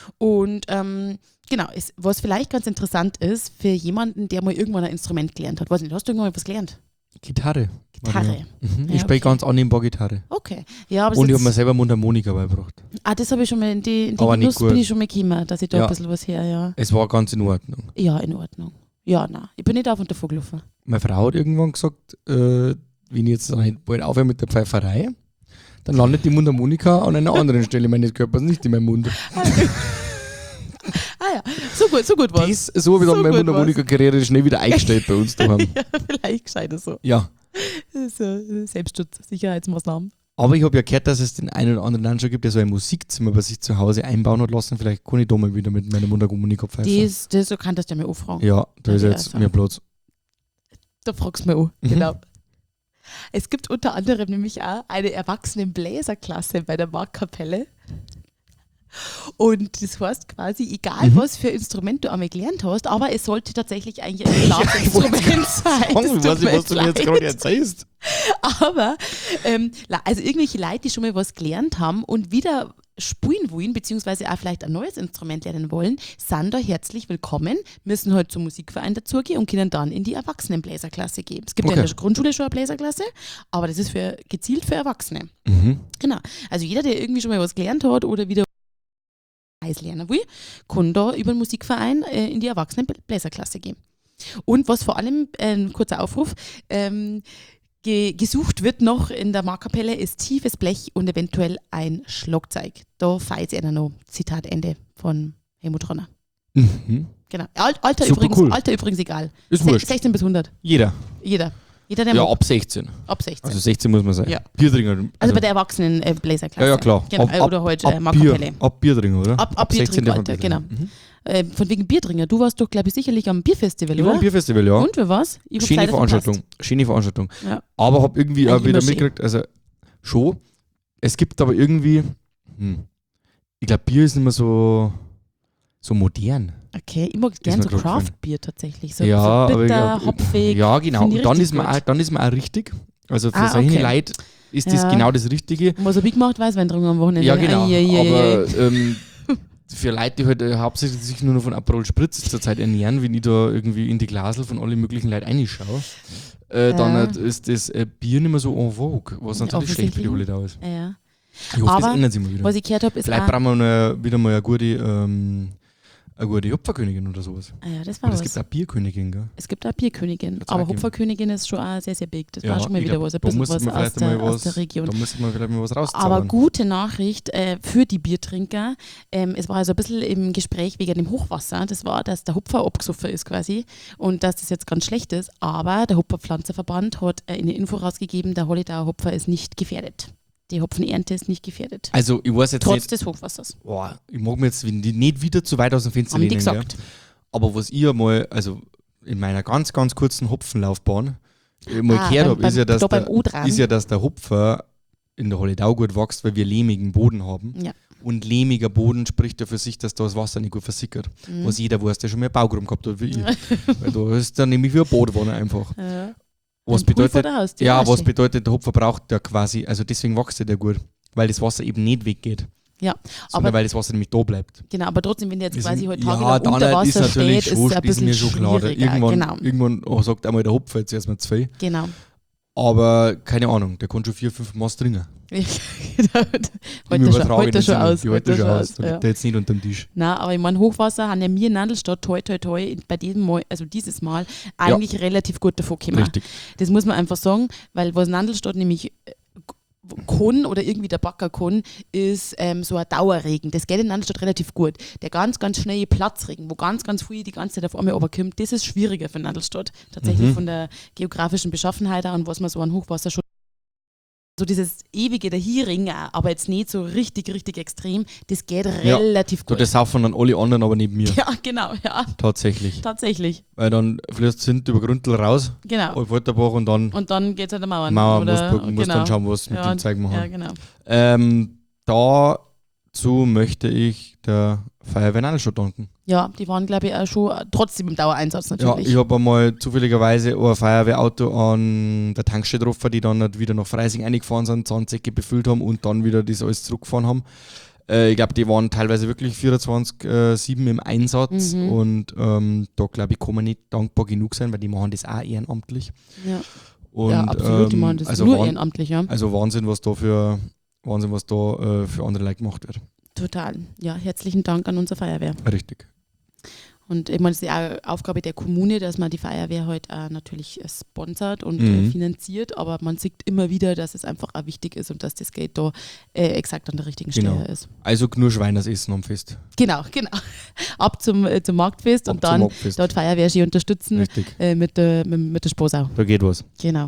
Und ähm, genau, es, was vielleicht ganz interessant ist für jemanden, der mal irgendwann ein Instrument gelernt hat. Weiß nicht, hast du irgendwann mal was gelernt? Gitarre. Gitarre. Mhm. Ja, Ich spiele okay. ganz annehmbar Gitarre. Okay. Ja, aber das Und ich ist habe mir selber Mundharmonika beigebracht. ah, das habe ich schon mal in die, in die Aber nicht Genuss gut. bin ich schon mal gekommen, dass ich da Ja. ein bisschen was her, ja. Es war ganz in Ordnung. Ja, in Ordnung. Ja, nein, ich bin nicht auf und davor gelaufen. Meine Frau hat irgendwann gesagt, äh, wenn ich jetzt nicht bald aufhöre mit der Pfeiferei, dann landet die Mundharmonika an einer anderen Stelle meines Körpers, nicht in meinem Mund. Ah ja, so gut, so gut war's. Dies, so habe ich So dann meine gut Mundharmonika-Karriere schnell wieder eingestellt bei uns daheim. Ja, vielleicht gescheiter so. Ja. Das ist äh, Selbstschutz, Sicherheitsmaßnahmen. Aber ich habe ja gehört, dass es den einen oder anderen dann schon gibt, der so ein Musikzimmer bei sich zu Hause einbauen hat lassen. Vielleicht kann ich da mal wieder mit meiner Mundharmonika pfeifen. Das, das so kannst du ja mal anfragen. Ja, da Ja, ist ja, jetzt so. mehr Platz. Da fragst du mich an, Mhm. genau. Es gibt unter anderem nämlich auch eine Erwachsenen-Bläserklasse bei der Marktkapelle. Und das heißt quasi, egal Mhm. was für Instrument du einmal gelernt hast, aber es sollte tatsächlich eigentlich ein Blasinstrument sein. Ich Das weiß tut nicht, mir was du mir jetzt leid. gerade erzählst. Aber, ähm, la- also irgendwelche Leute, die schon mal was gelernt haben und wieder spielen wollen, beziehungsweise auch vielleicht ein neues Instrument lernen wollen, sind da herzlich willkommen, müssen halt zum Musikverein dazugehen und können dann in die Erwachsenenbläserklasse gehen. Es gibt Okay. ja in der Grundschule schon eine Bläserklasse, aber das ist für, gezielt für Erwachsene. Mhm. Genau. Also jeder, der irgendwie schon mal was gelernt hat oder wieder was lernen will, kann da über den Musikverein äh, in die Erwachsenenbläserklasse gehen. Und was vor allem, äh, ein kurzer Aufruf, ähm, ge- gesucht wird noch in der Markkapelle ist tiefes Blech und eventuell ein Schlagzeug. Da feiert einer noch. Zitat Ende von Helmut Ronner. Mhm. Genau. Al- Alter, Super übrigens, cool. Alter übrigens egal. Ist Se- wurscht. sechzehn bis hundert. Jeder. Jeder. Jeder, der Ja, mag. ab sechzehn. Ab sechzehn. Also sechzehn muss man sein. Ja. Biertrinker. Also bei der Erwachsenen äh, Bläserklasse. Ja, ja, klar. Genau. Ab- äh, oder halt äh, ab, Markkapelle. Bier, ab Biertrinker, oder? Ab, ab sechzehn darf man Biertrinkalter, Bier genau. trinken. Mhm. Äh, von wegen Biertrinker. Du warst doch, glaube ich, sicherlich am Bierfestival, Ich war oder? am Bierfestival, ja. Und für was? Ich hab's Schöne leider Veranstaltung. verpasst. Schöne Veranstaltung. Ja. Aber hab irgendwie auch Eigentlich wieder immer schön. mitgekriegt, also schon, es gibt aber irgendwie, hm, ich glaube, Bier ist nicht mehr so, so modern. Okay, ich mag gerne mir so grad gefallen. Craft-Bier tatsächlich. So, ja, so aber ich bitter, glaub, hopfig. Ja, genau. Finde ich Und dann richtig ist, man gut. auch, dann ist man auch richtig. Also für Ah, solche okay. Leute ist das Ja. genau das Richtige. Was habe ich gemacht? Weißwein trinken am Wochenende. Ja, genau. Ei, ei, ei, ei. Aber ähm, für Leute, die halt äh, hauptsächlich sich nur noch von Aperol Spritz zurzeit ernähren, wenn ich da irgendwie in die Glasel von allen möglichen Leuten reinschaue, äh, Ja. dann halt ist das äh, Bier nicht mehr so en vogue, was natürlich schlecht für die Offensichtlich. Holiday ist. Ja, ja. Ich hoffe, das Aber ändert sich mal wieder. Was ich gehört habe, ist Vielleicht auch, brauchen wir eine, wieder mal eine gute, ähm, eine gute Hopferkönigin oder sowas. ah ja, das war Aber es was. gibt auch Bierkönigin, gell? Es gibt auch Bierkönigin, Wird's aber auch geben. Hopferkönigin ist schon auch sehr, sehr big. Das war schon mal ich wieder glaub, was, ein da bisschen muss was man aus vielleicht der, mal aus was, der Region. Da müsste man vielleicht mal was Aber rauszaubern. gute Nachricht äh, für die Biertrinker. Ähm, es war also ein bisschen im Gespräch wegen dem Hochwasser. Das war, dass der Hopfer abgesoffen ist quasi und dass das jetzt ganz schlecht ist. Aber der Hopferpflanzerverband hat äh, eine Info rausgegeben, der Holledauer Hopfer ist nicht gefährdet. Die Hopfenernte ist nicht gefährdet. Also, ich weiß jetzt Trotz nicht, des Hochwassers. boah, ich mag mir jetzt nicht wieder zu weit aus dem Fenster Haben die lehnen, gesagt. gell? Aber was ich einmal, also in meiner ganz, ganz kurzen Hopfenlaufbahn äh, mal Ah, gehört beim- habe, ist, beim- ja, dass da beim der, O-Dran. ist ja, dass der Hopfer in der Holledau gut wächst, weil wir lehmigen Boden haben. Ja. Und lehmiger Boden spricht ja für sich, dass da das Wasser nicht gut versickert. Mhm. Was jeder weiß, der schon mehr Baugrum gehabt hat wie ich. Weil da ist dann nämlich wie ein Bodenwanne einfach. Ja. Was Ein Pool vor bedeutet, der Haustür, ja, auch was schön. bedeutet, der Hopfer braucht ja quasi, also deswegen wächst er gut, weil das Wasser eben nicht weggeht, Ja, sondern aber weil das Wasser nämlich da bleibt. genau, aber trotzdem, wenn der jetzt Ist- quasi heute ja, tagelang dann unter ist Wasser natürlich steht, ist schon, es ein ist mir bisschen schon klar. schwieriger. Irgendwann, Genau, irgendwann oh, sagt einmal der Hopfer, jetzt erstmal zwei. genau. Aber keine Ahnung, der kann schon vier, fünf Maß trinken. heute Im schon, übertragenen heute schon Sinne. aus. Die heute schon aus. Da ja. liegt der jetzt nicht unterm Tisch. Na, aber ich meine, Hochwasser haben ja wir in Nandelstadt toi toi toi bei diesem Mal, also dieses Mal, eigentlich relativ gut davon gekommen. Richtig. Das muss man einfach sagen, weil was Nandelstadt nämlich äh, kann oder irgendwie der Backer kann, ist ähm, so ein Dauerregen. Das geht in Nandelstadt relativ gut. Der ganz, ganz schnelle Platzregen, wo ganz, ganz viel die ganze Zeit auf einmal runterkommt, das ist schwieriger für Nandelstadt. Tatsächlich Mhm. von der geografischen Beschaffenheit her und was man so an Hochwasser schon so dieses ewige Dahinringen, aber jetzt nicht so richtig, richtig extrem, das geht Ja. relativ So, gut. das saufen dann alle anderen, aber nicht mir. Ja, genau, ja, Tatsächlich. tatsächlich, Weil dann fließt sind über Grundl raus, genau. auf Walterbach und dann Und dann geht es halt der Mauern. Mauer oder, muss, muss genau. dann schauen, was mit ja, dem Zeug machen. Ja, genau. Ähm, dazu möchte ich der Feuerwehr Nandelstadt danken. Ja, die waren, glaube ich, auch schon äh, trotzdem im Dauereinsatz Ja, natürlich. ich habe einmal zufälligerweise ein Feuerwehrauto an der Tankstelle getroffen, die dann halt wieder nach Freising eingefahren sind, Zahnsäcke befüllt haben und dann wieder das alles zurückgefahren haben. Äh, ich glaube, die waren teilweise wirklich vierundzwanzig sieben im Einsatz Mhm. und ähm, da glaube ich, kann man nicht dankbar genug sein, weil die machen das auch ehrenamtlich. ja. Und, ja, absolut, die ähm, machen das also nur Wahn- ehrenamtlich, ja. Also Wahnsinn, was da für Wahnsinn, was da äh, für andere Leute gemacht wird. Total. Ja, herzlichen Dank an unsere Feuerwehr. Richtig. Und ich meine, es ist ja auch Aufgabe der Kommune, dass man die Feuerwehr halt auch natürlich äh, sponsert und Mhm. äh, finanziert, aber man sieht immer wieder, dass es einfach auch wichtig ist und dass das Geld da äh, exakt an der richtigen Genau. Stelle ist. Also nur Schweiners essen am Fest. Genau, genau. Ab zum, äh, zum Marktfest Ab und zum dann Marktfest. dort Feuerwehr schön unterstützen Richtig. äh, mit, der, mit, mit der Sposau. Da geht was. Genau.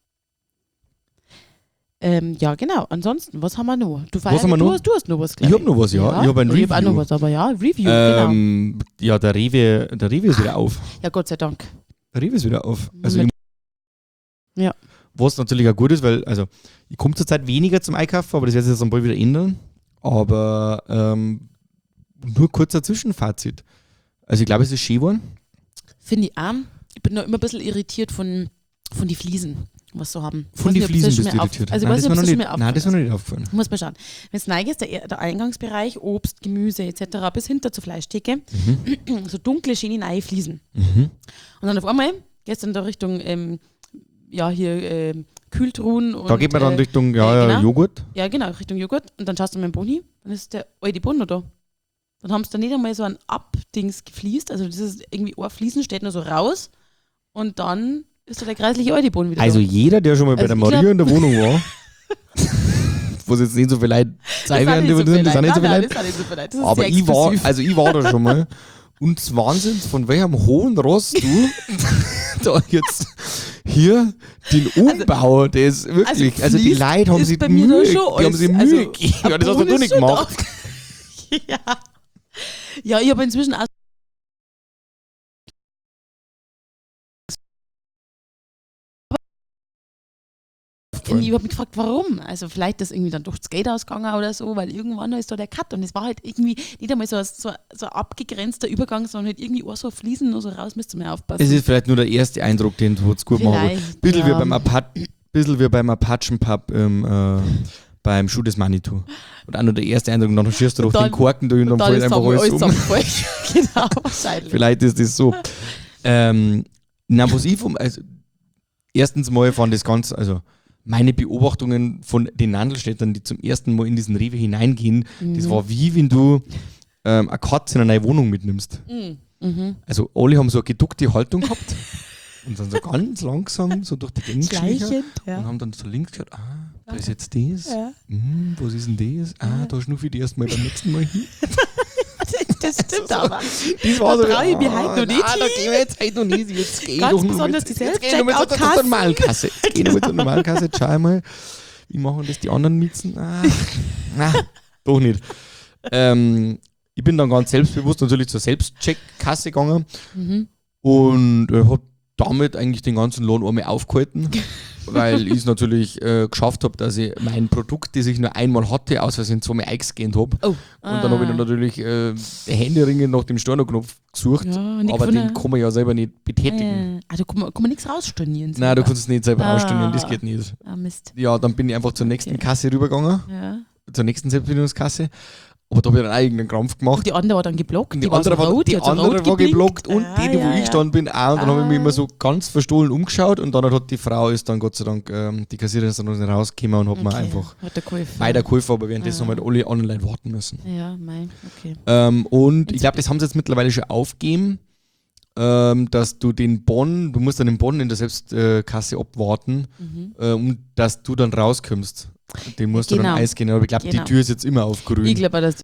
Ähm, ja, genau. Ansonsten, was haben wir noch? Du, Was haben wir du, noch? Hast, du hast noch was, glaub Ich habe noch was, ja. Ich habe ein Ich habe auch Review. noch was, aber ja, Review, genau. Ähm, ja, der Rewe, der Rewe ist wieder auf. Ja, Gott sei Dank. Der Rewe ist wieder auf. Also Mit- ich, Ja. Was natürlich auch gut ist, weil, also ich komme zurzeit weniger zum Einkaufen, aber das wird sich jetzt dann bald wieder ändern. Aber ähm, nur kurzer Zwischenfazit. Also ich glaube, es ist schön geworden. Finde ich auch. Ich bin noch immer ein bisschen irritiert von, von den Fliesen. was so haben. Von Ich den weiß nicht, ob Fliesen das bist du schon mal irritiert. auf- Also ich Nein, weiß das nicht, ist ob mir das noch schon nicht, mal aufgefallen nein, das ist mir ist. noch nicht aufgefallen. Muss man schauen. Wenn es neigt ist, der, der Eingangsbereich, Obst, Gemüse et cetera bis hinter zur Fleischtheke, so dunkle, schöne, neue Fliesen. Mhm. Und dann auf einmal geht es dann da Richtung, ähm, ja, hier ähm, Kühltruhen. Und, Da geht man dann äh, Richtung ja, äh, ja, genau. Joghurt. Ja, genau, Richtung Joghurt. Und dann schaust du mal den Boden hin, dann ist der alte Boden noch da. Dann haben sie da nicht einmal so ein Abdings gefliest, also das ist irgendwie ein Fliesen steht nur so raus und dann ist da der kreisliche alte Boden wieder Also da. jeder, der schon mal bei Also der ich Maria glaub- in der Wohnung war, wo es jetzt nicht so viel Leute sein sind werden, nicht so die- viele das sind nicht so viele Leute. Leute. Nein, nein, das sind nicht so viele Leute. Das ist Aber sehr ich war, exklusiv. also ich war da schon mal. Und des Wahnsinns, von welchem hohen Ross du da jetzt hier den Umbau, der ist wirklich, also, Also die fließt Leute haben ist sich bei die mir Mühe, da schon die haben alles. sich Mühe Also, gegeben. Ja, der das hast Boden du ist nicht schon gemacht. da. ja. ja, ich habe inzwischen auch ich habe mich gefragt, warum? Also vielleicht ist irgendwie dann durch das Gate ausgegangen oder so, weil irgendwann ist da der Cut und es war halt irgendwie nicht einmal so ein, so, so ein abgegrenzter Übergang, sondern halt irgendwie auch so Fliesen nur so raus, müsst ihr mal aufpassen. Es ist vielleicht nur der erste Eindruck, den du jetzt gut machen willst. Vielleicht, Bisschen ja. wie beim Apa- bisschen wie beim Apachen-Pub im, äh, beim Schuh des Manitou. Und auch nur der erste Eindruck, und dann schießt du durch Und den dann- Korken durch und dann Und dann fällt ist einfach alles alles um. zusammenfallen. Genau, wahrscheinlich. Vielleicht ist das so. ähm, na, was ich vom, also, erstens mal fand das ganz, also meine Beobachtungen von den Nandelstädtern, die zum ersten Mal in diesen Rewe hineingehen, das war wie wenn du ähm, eine Katze in eine neue Wohnung mitnimmst. Mhm. Mhm. Also alle haben so eine geduckte Haltung gehabt und dann so ganz langsam so durch die Gänge geschlichen Schleichend, und ja. haben dann so links geschaut, ah, da ist jetzt das, Ja. hm, was ist denn das? Ah, da schnuffe ich die erstmal beim nächsten Mal hin. Das stimmt aber. Das Da trau ich mich heute noch nicht Ah, da hin. gehen wir jetzt heute noch nicht. Jetzt geh Ganz doch nur besonders mit, die jetzt geh doch mit zur- zur Self-Checkout-Kassen. normalen Kasse. Geh doch mit zur normalen Kasse, jetzt schau mal, wie machen das die anderen Miezen? Ah, na, doch nicht. Ähm, ich bin dann ganz selbstbewusst natürlich zur Selbstcheck-Kasse gegangen Mhm. und äh, habe damit eigentlich den ganzen Lohn einmal aufgehalten, weil ich es natürlich äh, geschafft habe, dass ich mein Produkt, das ich nur einmal hatte, aus Versehen zweimal eingescannt habe. Oh. Und dann habe ich dann natürlich äh, händeringend nach dem Stornoknopf gesucht, Ja, nicht aber gefunden. den kann man ja selber nicht betätigen. Äh, ah, da kann man, kann man nichts rausstornieren. Nein, du kannst es nicht selber Ah. ausstellen, das geht nicht. Ah, Mist. Ja, dann bin ich einfach zur nächsten Okay. Kasse rübergegangen, Ja. zur nächsten Selbstbedienungskasse. Aber da habe ich dann auch irgendeinen Krampf gemacht. Und die andere war dann geblockt. Und die, war so andere, war, rot, die hat so andere rot war geblinkt. geblockt und Ah, die, die wo ja, ich ja. gestanden bin, auch. Und dann habe ich mich Ah. immer so ganz verstohlen umgeschaut und dann hat die Frau, ist dann Gott sei Dank, ähm, die Kassiererin ist dann noch nicht rausgekommen und hat mir Okay. einfach Hat der geholfen. weitergeholfen, aber währenddessen Ah. haben halt alle online warten müssen. Ja, mei, okay. Ähm, und ich glaube, das haben sie jetzt mittlerweile schon aufgegeben, ähm, dass du den Bon, du musst dann den Bon in der Selbstkasse abwarten, Mhm. äh, um dass du dann rauskommst. Den musst du Genau. dann eisgehen. Aber ich glaube, Genau. die Tür ist jetzt immer auf grün. Ich glaube, dass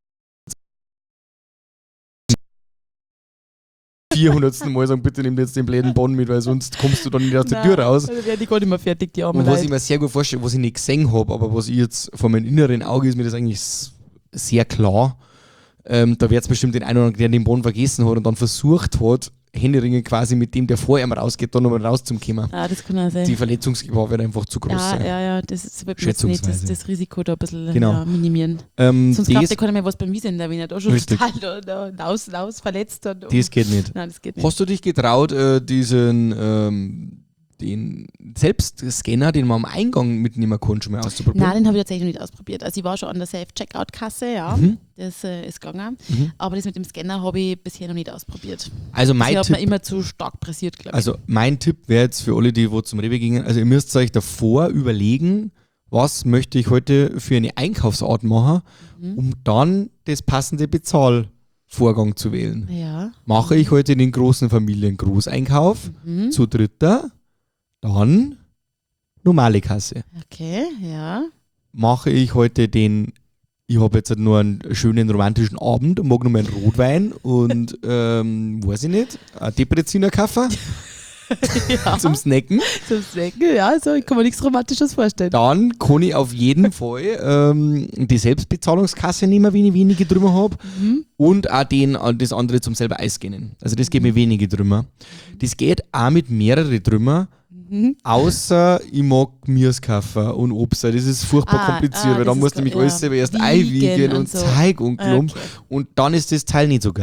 vierhundertsten Mal sagen, bitte nimm jetzt den blöden Bon mit, weil sonst kommst du dann nicht aus der Tür raus. Da werden die gar nicht mehr fertig, die armen Und was Leute. ich mir sehr gut vorstelle, was ich nicht gesehen habe, aber was ich jetzt von meinem inneren Auge ist mir das eigentlich s- sehr klar. Ähm, da wird es bestimmt den einen oder anderen, der den Bon vergessen hat und dann versucht hat, Händeringen quasi mit dem, der vor ihm rausgeht, dann nochmal rauszukommen. Ah, das kann auch sein. Die Verletzungsgefahr wird einfach zu groß ja, sein. ja, ja, das ist wird man jetzt nicht das, Schätzungsweise. das Risiko da ein bisschen Genau. ja, minimieren. Ähm, Sonst das, glaubt der keiner mehr was beim Wiesender, wenn er da schon Richtig. total da, da, raus, raus verletzt hat. das geht nicht. Nein, das geht nicht. Hast du dich getraut, äh, diesen ähm, den Selbstscanner, den man am Eingang mitnehmen kann, schon mal auszuprobieren? Nein, den habe ich tatsächlich noch nicht ausprobiert. Also ich war schon an der Self-Checkout-Kasse, ja, Mhm. das äh, ist gegangen. Mhm. Aber das mit dem Scanner habe ich bisher noch nicht ausprobiert. Also mein Das hat Tipp, mir immer zu stark pressiert, glaube ich. also mein Tipp wäre jetzt für alle, die wo zum Rewe gingen, also ihr müsst euch davor überlegen, was möchte ich heute für eine Einkaufsart machen, Mhm. um dann das passende Bezahlvorgang zu wählen. Ja. Mache ich heute den großen Familien-Großeinkauf Mhm. zu dritter, dann normale Kasse. Okay, ja. Mache ich heute den, ich habe jetzt nur einen schönen romantischen Abend, mag noch mal einen Rotwein und ähm, weiß ich nicht, ein Depreziner Kaffee ja. zum Snacken. Zum Snacken, ja, also ich kann mir nichts Romantisches vorstellen. Dann kann ich auf jeden Fall ähm, die Selbstbezahlungskasse nehmen, wenn ich wenige drüber habe. Mhm. Und auch den, äh, das andere zum selber eisgehen. Also das geht mir wenige drüber. Das geht auch mit mehreren drüber. Mhm. Außer ich mag Gemüse und Obst. Das ist furchtbar Ah, kompliziert, ah, weil das dann ist musst du go- nämlich ja. alles selber erst Wiegen einwiegen und, und so. Zeug und Klump. Okay. Und dann ist das Teil nicht so geil.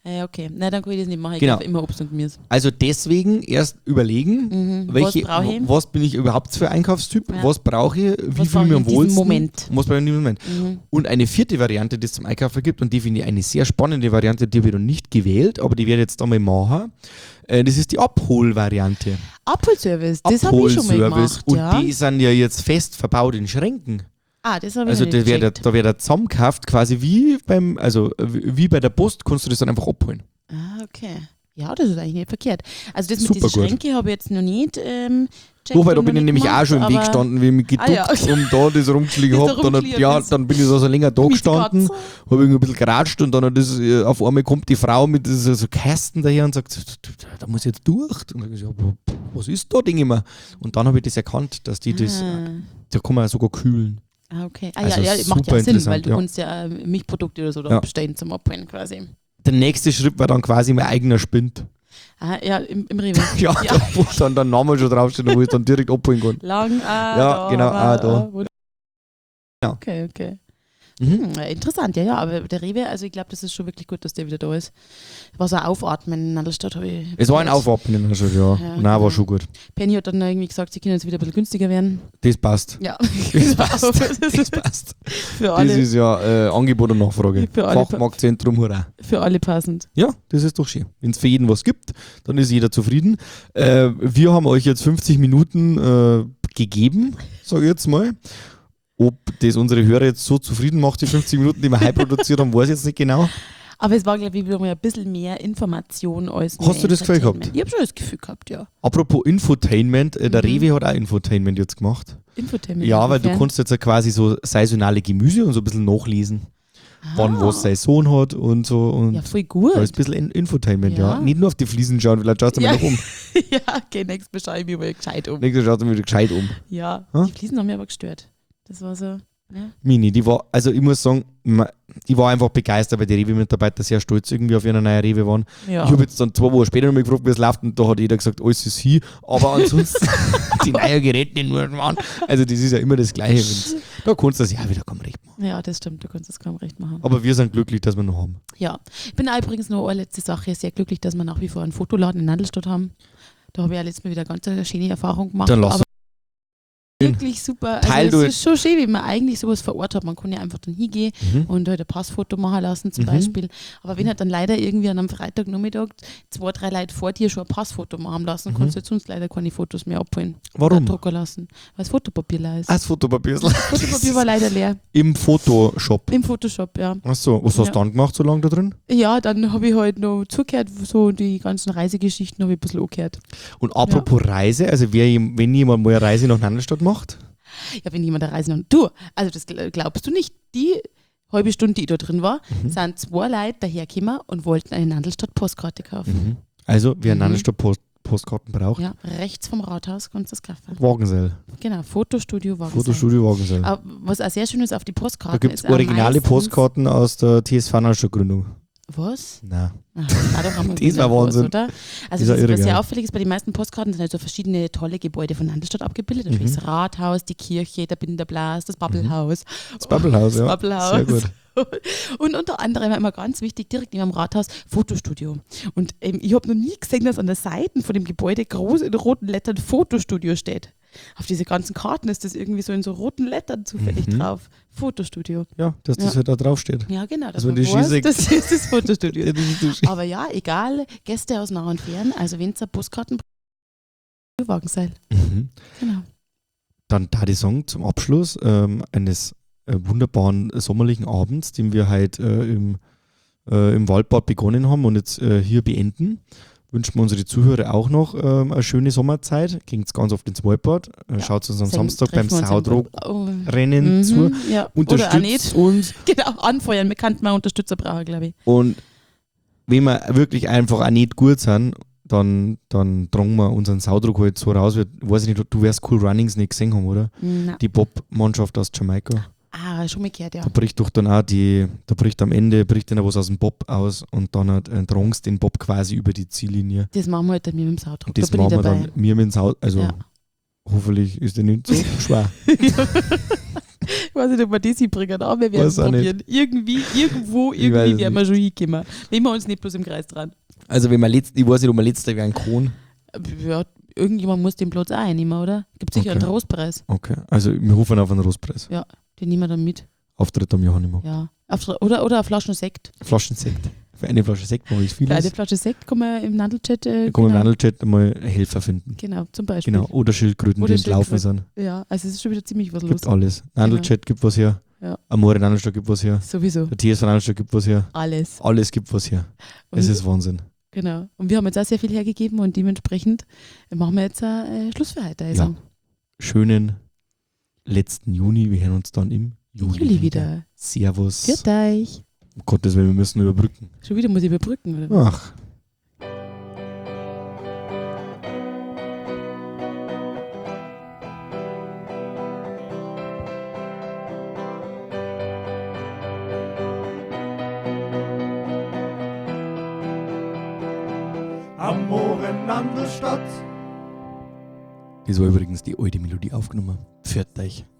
Ja, okay. Nein, dann kann ich das nicht machen. Ich Genau. kaufe immer Obst und Gemüse. Also deswegen erst überlegen, Mhm. welche, Was brauche ich? was bin ich überhaupt für Einkaufstyp, Ja. was brauche ich, wie Was fühle ich mich brauche ich am in diesem wohlsten. Moment? Was brauche ich in diesem Moment. Mhm. Und eine vierte Variante, die es zum Einkaufen gibt, und die finde ich eine sehr spannende Variante, die habe ich noch nicht gewählt, aber die werde ich jetzt einmal machen. Äh, Das ist die Abholvariante. Abholservice, das habe ich schon mal gemacht. Und ja. die sind ja jetzt fest verbaut in Schränken. Ah, das habe ich Also noch da nicht wird gecheckt. da wird zusammengekauft, quasi wie beim, also wie wie bei der Post, kannst du das dann einfach abholen. Ah, okay. Ja, das ist eigentlich nicht verkehrt. Also das mit Super diesen gut. Schränke habe ich jetzt noch nicht ähm, checkt So, weil da und bin noch ich nicht nämlich gemacht, auch schon im Weg aber gestanden, wie ich mich geduckt, Ah, ja, okay. um da das rumgeschlagen Bis da habe. Dann, rumgeschliert ja, bist. dann bin ich da so länger da Mit gestanden, Katze. habe irgendwie ein bisschen geratscht und dann hat das, äh, auf einmal kommt die Frau mit so, so Kästen daher und sagt, da muss ich jetzt durch. Und dann sag ich, ja, was ist da, Ding immer? Und dann habe ich das erkannt, dass die das, Ah. da kann man sogar kühlen. Ah, okay. Ah, Also ja, ja, macht super ja Sinn, weil interessant, du ja. kannst ja äh, Milchprodukte oder so da Ja. bestellen zum Abholen quasi. Der nächste Schritt war dann quasi mein eigener Spind. Ah, ja, im, im Rewe. Ja, Ja. Da, wo dann der Name schon draufsteht, wo ich dann direkt abholen kann. Lang, ah, Ja, da, genau, aber, ah, da. äh, wo- Ja. Okay, okay. Mhm. Hm, ja, interessant, ja, ja, aber der Rewe, also ich glaube, das ist schon wirklich gut, dass der wieder da ist. War so ein Aufatmen in Nadelstadt, habe ich. Es war ein gehört. Aufatmen, also, ja. Ja, Nein, genau. war schon gut. Penny hat dann irgendwie gesagt, sie können jetzt wieder ein bisschen günstiger werden. Das passt. Ja, Das passt. das Das ist passt. für Das alle, ist ja äh, Angebot und Nachfrage. Für alle Fachmarktzentrum, hurra. für alle passend. Ja, das ist doch schön. Wenn es für jeden was gibt, dann ist jeder zufrieden. Äh, wir haben euch jetzt fünfzig Minuten äh, gegeben, sage ich jetzt mal. Ob das unsere Hörer jetzt so zufrieden macht, die fünfzig Minuten, die wir heute produziert haben, weiß ich jetzt nicht genau. Aber es war, glaube ich, wieder mal ein bisschen mehr Information als Hast du das Gefühl gehabt? Entertainment. Ich habe schon das Gefühl gehabt, ja. Apropos Infotainment, äh, der Mhm. Rewe hat auch Infotainment jetzt gemacht. Infotainment. Ja, weil du inwiefern? kannst jetzt ja quasi so saisonale Gemüse und so ein bisschen nachlesen, wann Ah. was Saison hat und so. Und Ja, voll gut. da ist ein bisschen In- Infotainment, ja. Ja. Nicht nur auf die Fliesen schauen, vielleicht schaust du Ja. mal noch um. ja, okay, nächstes Mal schaue ich mich mal gescheit um. Nächstes schaust du mal wieder gescheit um. Ja, Hm? die Fliesen haben mich aber gestört. Das war so, ja. Mini, die war, also ich muss sagen, ma- ich war einfach begeistert, weil die Rewe-Mitarbeiter sehr stolz irgendwie auf ihre neue Rewe waren. ja. Ich habe jetzt dann zwei Wochen später noch mal gefragt, wie es läuft, und da hat jeder gesagt, alles ist hier, aber ansonsten die neuen Geräte nicht nur waren. Also das ist ja immer das Gleiche. wenn's- Da kannst du das ja wieder kaum recht machen. ja, das stimmt, du kannst das kaum recht machen. Aber wir sind glücklich, dass wir noch haben. Ja, ich bin auch übrigens noch eine letzte Sache sehr glücklich, dass wir nach wie vor einen Fotoladen in Nadelstadt haben. Da habe ich ja letztes Mal wieder eine ganz eine schöne Erfahrung gemacht. Dann lass aber wirklich super. Teil Also du- es ist schon schön, wie man eigentlich sowas vor Ort hat. Man kann ja einfach dann hingehen Mhm. und halt ein Passfoto machen lassen zum Mhm. Beispiel. Aber wenn halt dann leider irgendwie an einem Freitagnachmittag zwei, drei Leute vor dir schon ein Passfoto machen lassen, Mhm. kannst du jetzt sonst leider keine Fotos mehr abholen. Warum? Oder drucken lassen, weil das Fotopapier leer ist. Ah, das Fotopapier. Das Fotopapier war leider leer. Im Photoshop. Im Photoshop, ja. Achso, was hast Ja. du dann gemacht so lange da drin? Ja, dann habe ich halt noch zugehört, so die ganzen Reisegeschichten habe ich ein bisschen angehört. Und apropos Reise, also wer, jem- wenn jemand mal eine Reise nach Nadelstadt macht, Ja, wenn jemand eine Reise noch. Du, also das gl- glaubst du nicht, die halbe Stunde, die ich da drin war, Mhm. sind zwei Leute dahergekommen und wollten eine Nadelstadt-Postkarte kaufen. mhm. also wer Mhm. Nadelstadt Post Postkarten braucht, Ja, rechts vom Rathaus kannst du das kaufen. Wagenseil. Genau, Fotostudio war Fotostudio Wagenseil. Aber was auch sehr schön ist auf die Da Postkarten. gibt es ist auch originale meistens- Postkarten aus der T S V Nadelstadt-Gründung. Was? Nein. Ach, das war doch einmal Das wieder war was, Wahnsinn. oder? Also Ist ja das, irre was sehr geil. auffällig ist, bei den meisten Postkarten sind halt so verschiedene tolle Gebäude von Nadelstadt abgebildet. Mhm. Mhm. Das Rathaus, die Kirche, der Binderblas, das Bubblehaus. Das Bubblehaus, das ja. Bubblehaus. Sehr gut. Und unter anderem immer ganz wichtig, direkt neben dem Rathaus, Fotostudio. Und ähm, ich habe noch nie gesehen, dass an der Seite von dem Gebäude groß in roten Lettern Fotostudio steht. Auf diese ganzen Karten ist das irgendwie so in so roten Lettern zufällig Mhm. drauf. Fotostudio. Ja, dass das Ja. halt da draufsteht. Ja, genau. Dass Also man die weiß, Schieße- das ist das Fotostudio. Ja, das ist so schön. Aber ja, egal, Gäste aus nah und fern, also wenn es eine Postkarten Wagen sein. Mhm. Genau. Dann da die Song zum Abschluss ähm, eines äh, wunderbaren sommerlichen Abends, den wir halt äh, im, äh, im Waldbad begonnen haben und jetzt äh, hier beenden. Wünschen wir unsere Zuhörer auch noch ähm, eine schöne Sommerzeit. Geht ganz oft ins Waldbad. Äh, Ja. Schaut uns am Sagen- Samstag beim treffen wir uns im Saudro-Rennen Oh, mhm, zu. Ja. Oder auch Unterstützt nicht. uns. Genau, anfeuern. Wir könnten mal Unterstützer brauchen, glaube ich. Und wenn wir wirklich einfach auch nicht gut sind, dann, dann tragen wir unseren Saudruck halt so raus. Ich weiß nicht, du wirst Cool Runnings nicht gesehen haben, oder? Na. Die Bob-Mannschaft aus Jamaika. Ah, schon mal gehört, ja. Da bricht doch dann auch die, da bricht am Ende bricht dann auch was aus dem Bob aus und dann hat ein Drongs den Bob quasi über die Ziellinie. Das machen wir halt dann mit dem Saudruck. Und das da bin machen ich wir dabei. dann mir mit dem Sau, also Ja. hoffentlich ist der nicht so schwer. Ich weiß nicht, ob wir das hinbringen, aber wir werden es Weiß auch probieren. Irgendwie, irgendwo, weiß irgendwie es werden wir schon hinkommen. Wenn wir uns nicht bloß im Kreis dran. Also wenn man letzt, ich weiß nicht, ob man letzter wäre ein Kron. Ja, irgendjemand muss den Platz auch einnehmen, oder? Gibt sicher Okay. einen Trostpreis. Okay, also wir rufen auf einen Rostpreis. Ja, den nehmen wir dann mit. Auftritt am Johannimog. Ja. Auf, oder, oder eine Flasche Sekt. Flaschensekt. Für eine Flasche Sekt mache ich viel. Für eine aus. Flasche Sekt kann man im Nandelchat. Äh, Da kann man genau, im Nandelchat mal Helfer finden. genau, zum Beispiel. Genau. Oder Schildkröten, Oder die entlaufen Schildkröten. sind. Ja, also es ist schon wieder ziemlich was los. Gibt alles. Nandelchat gibt was her. Ja. Amore Nandelstadt gibt was her. Sowieso. Der T S von Nandelstadt gibt was her. Alles. Alles gibt was her. Und, Es ist Wahnsinn. genau. Und wir haben jetzt auch sehr viel hergegeben und dementsprechend machen wir jetzt äh, Schluss für heute. Also. Ja. Schönen letzten Juni. Wir hören uns dann im Juli, Juli wieder. Servus. Viert euch. Um Gottes Willen, wir müssen überbrücken. Schon wieder muss ich überbrücken, oder? Ach. Amore Nandelstadt. Das war übrigens die alte Melodie aufgenommen. Pfiat euch.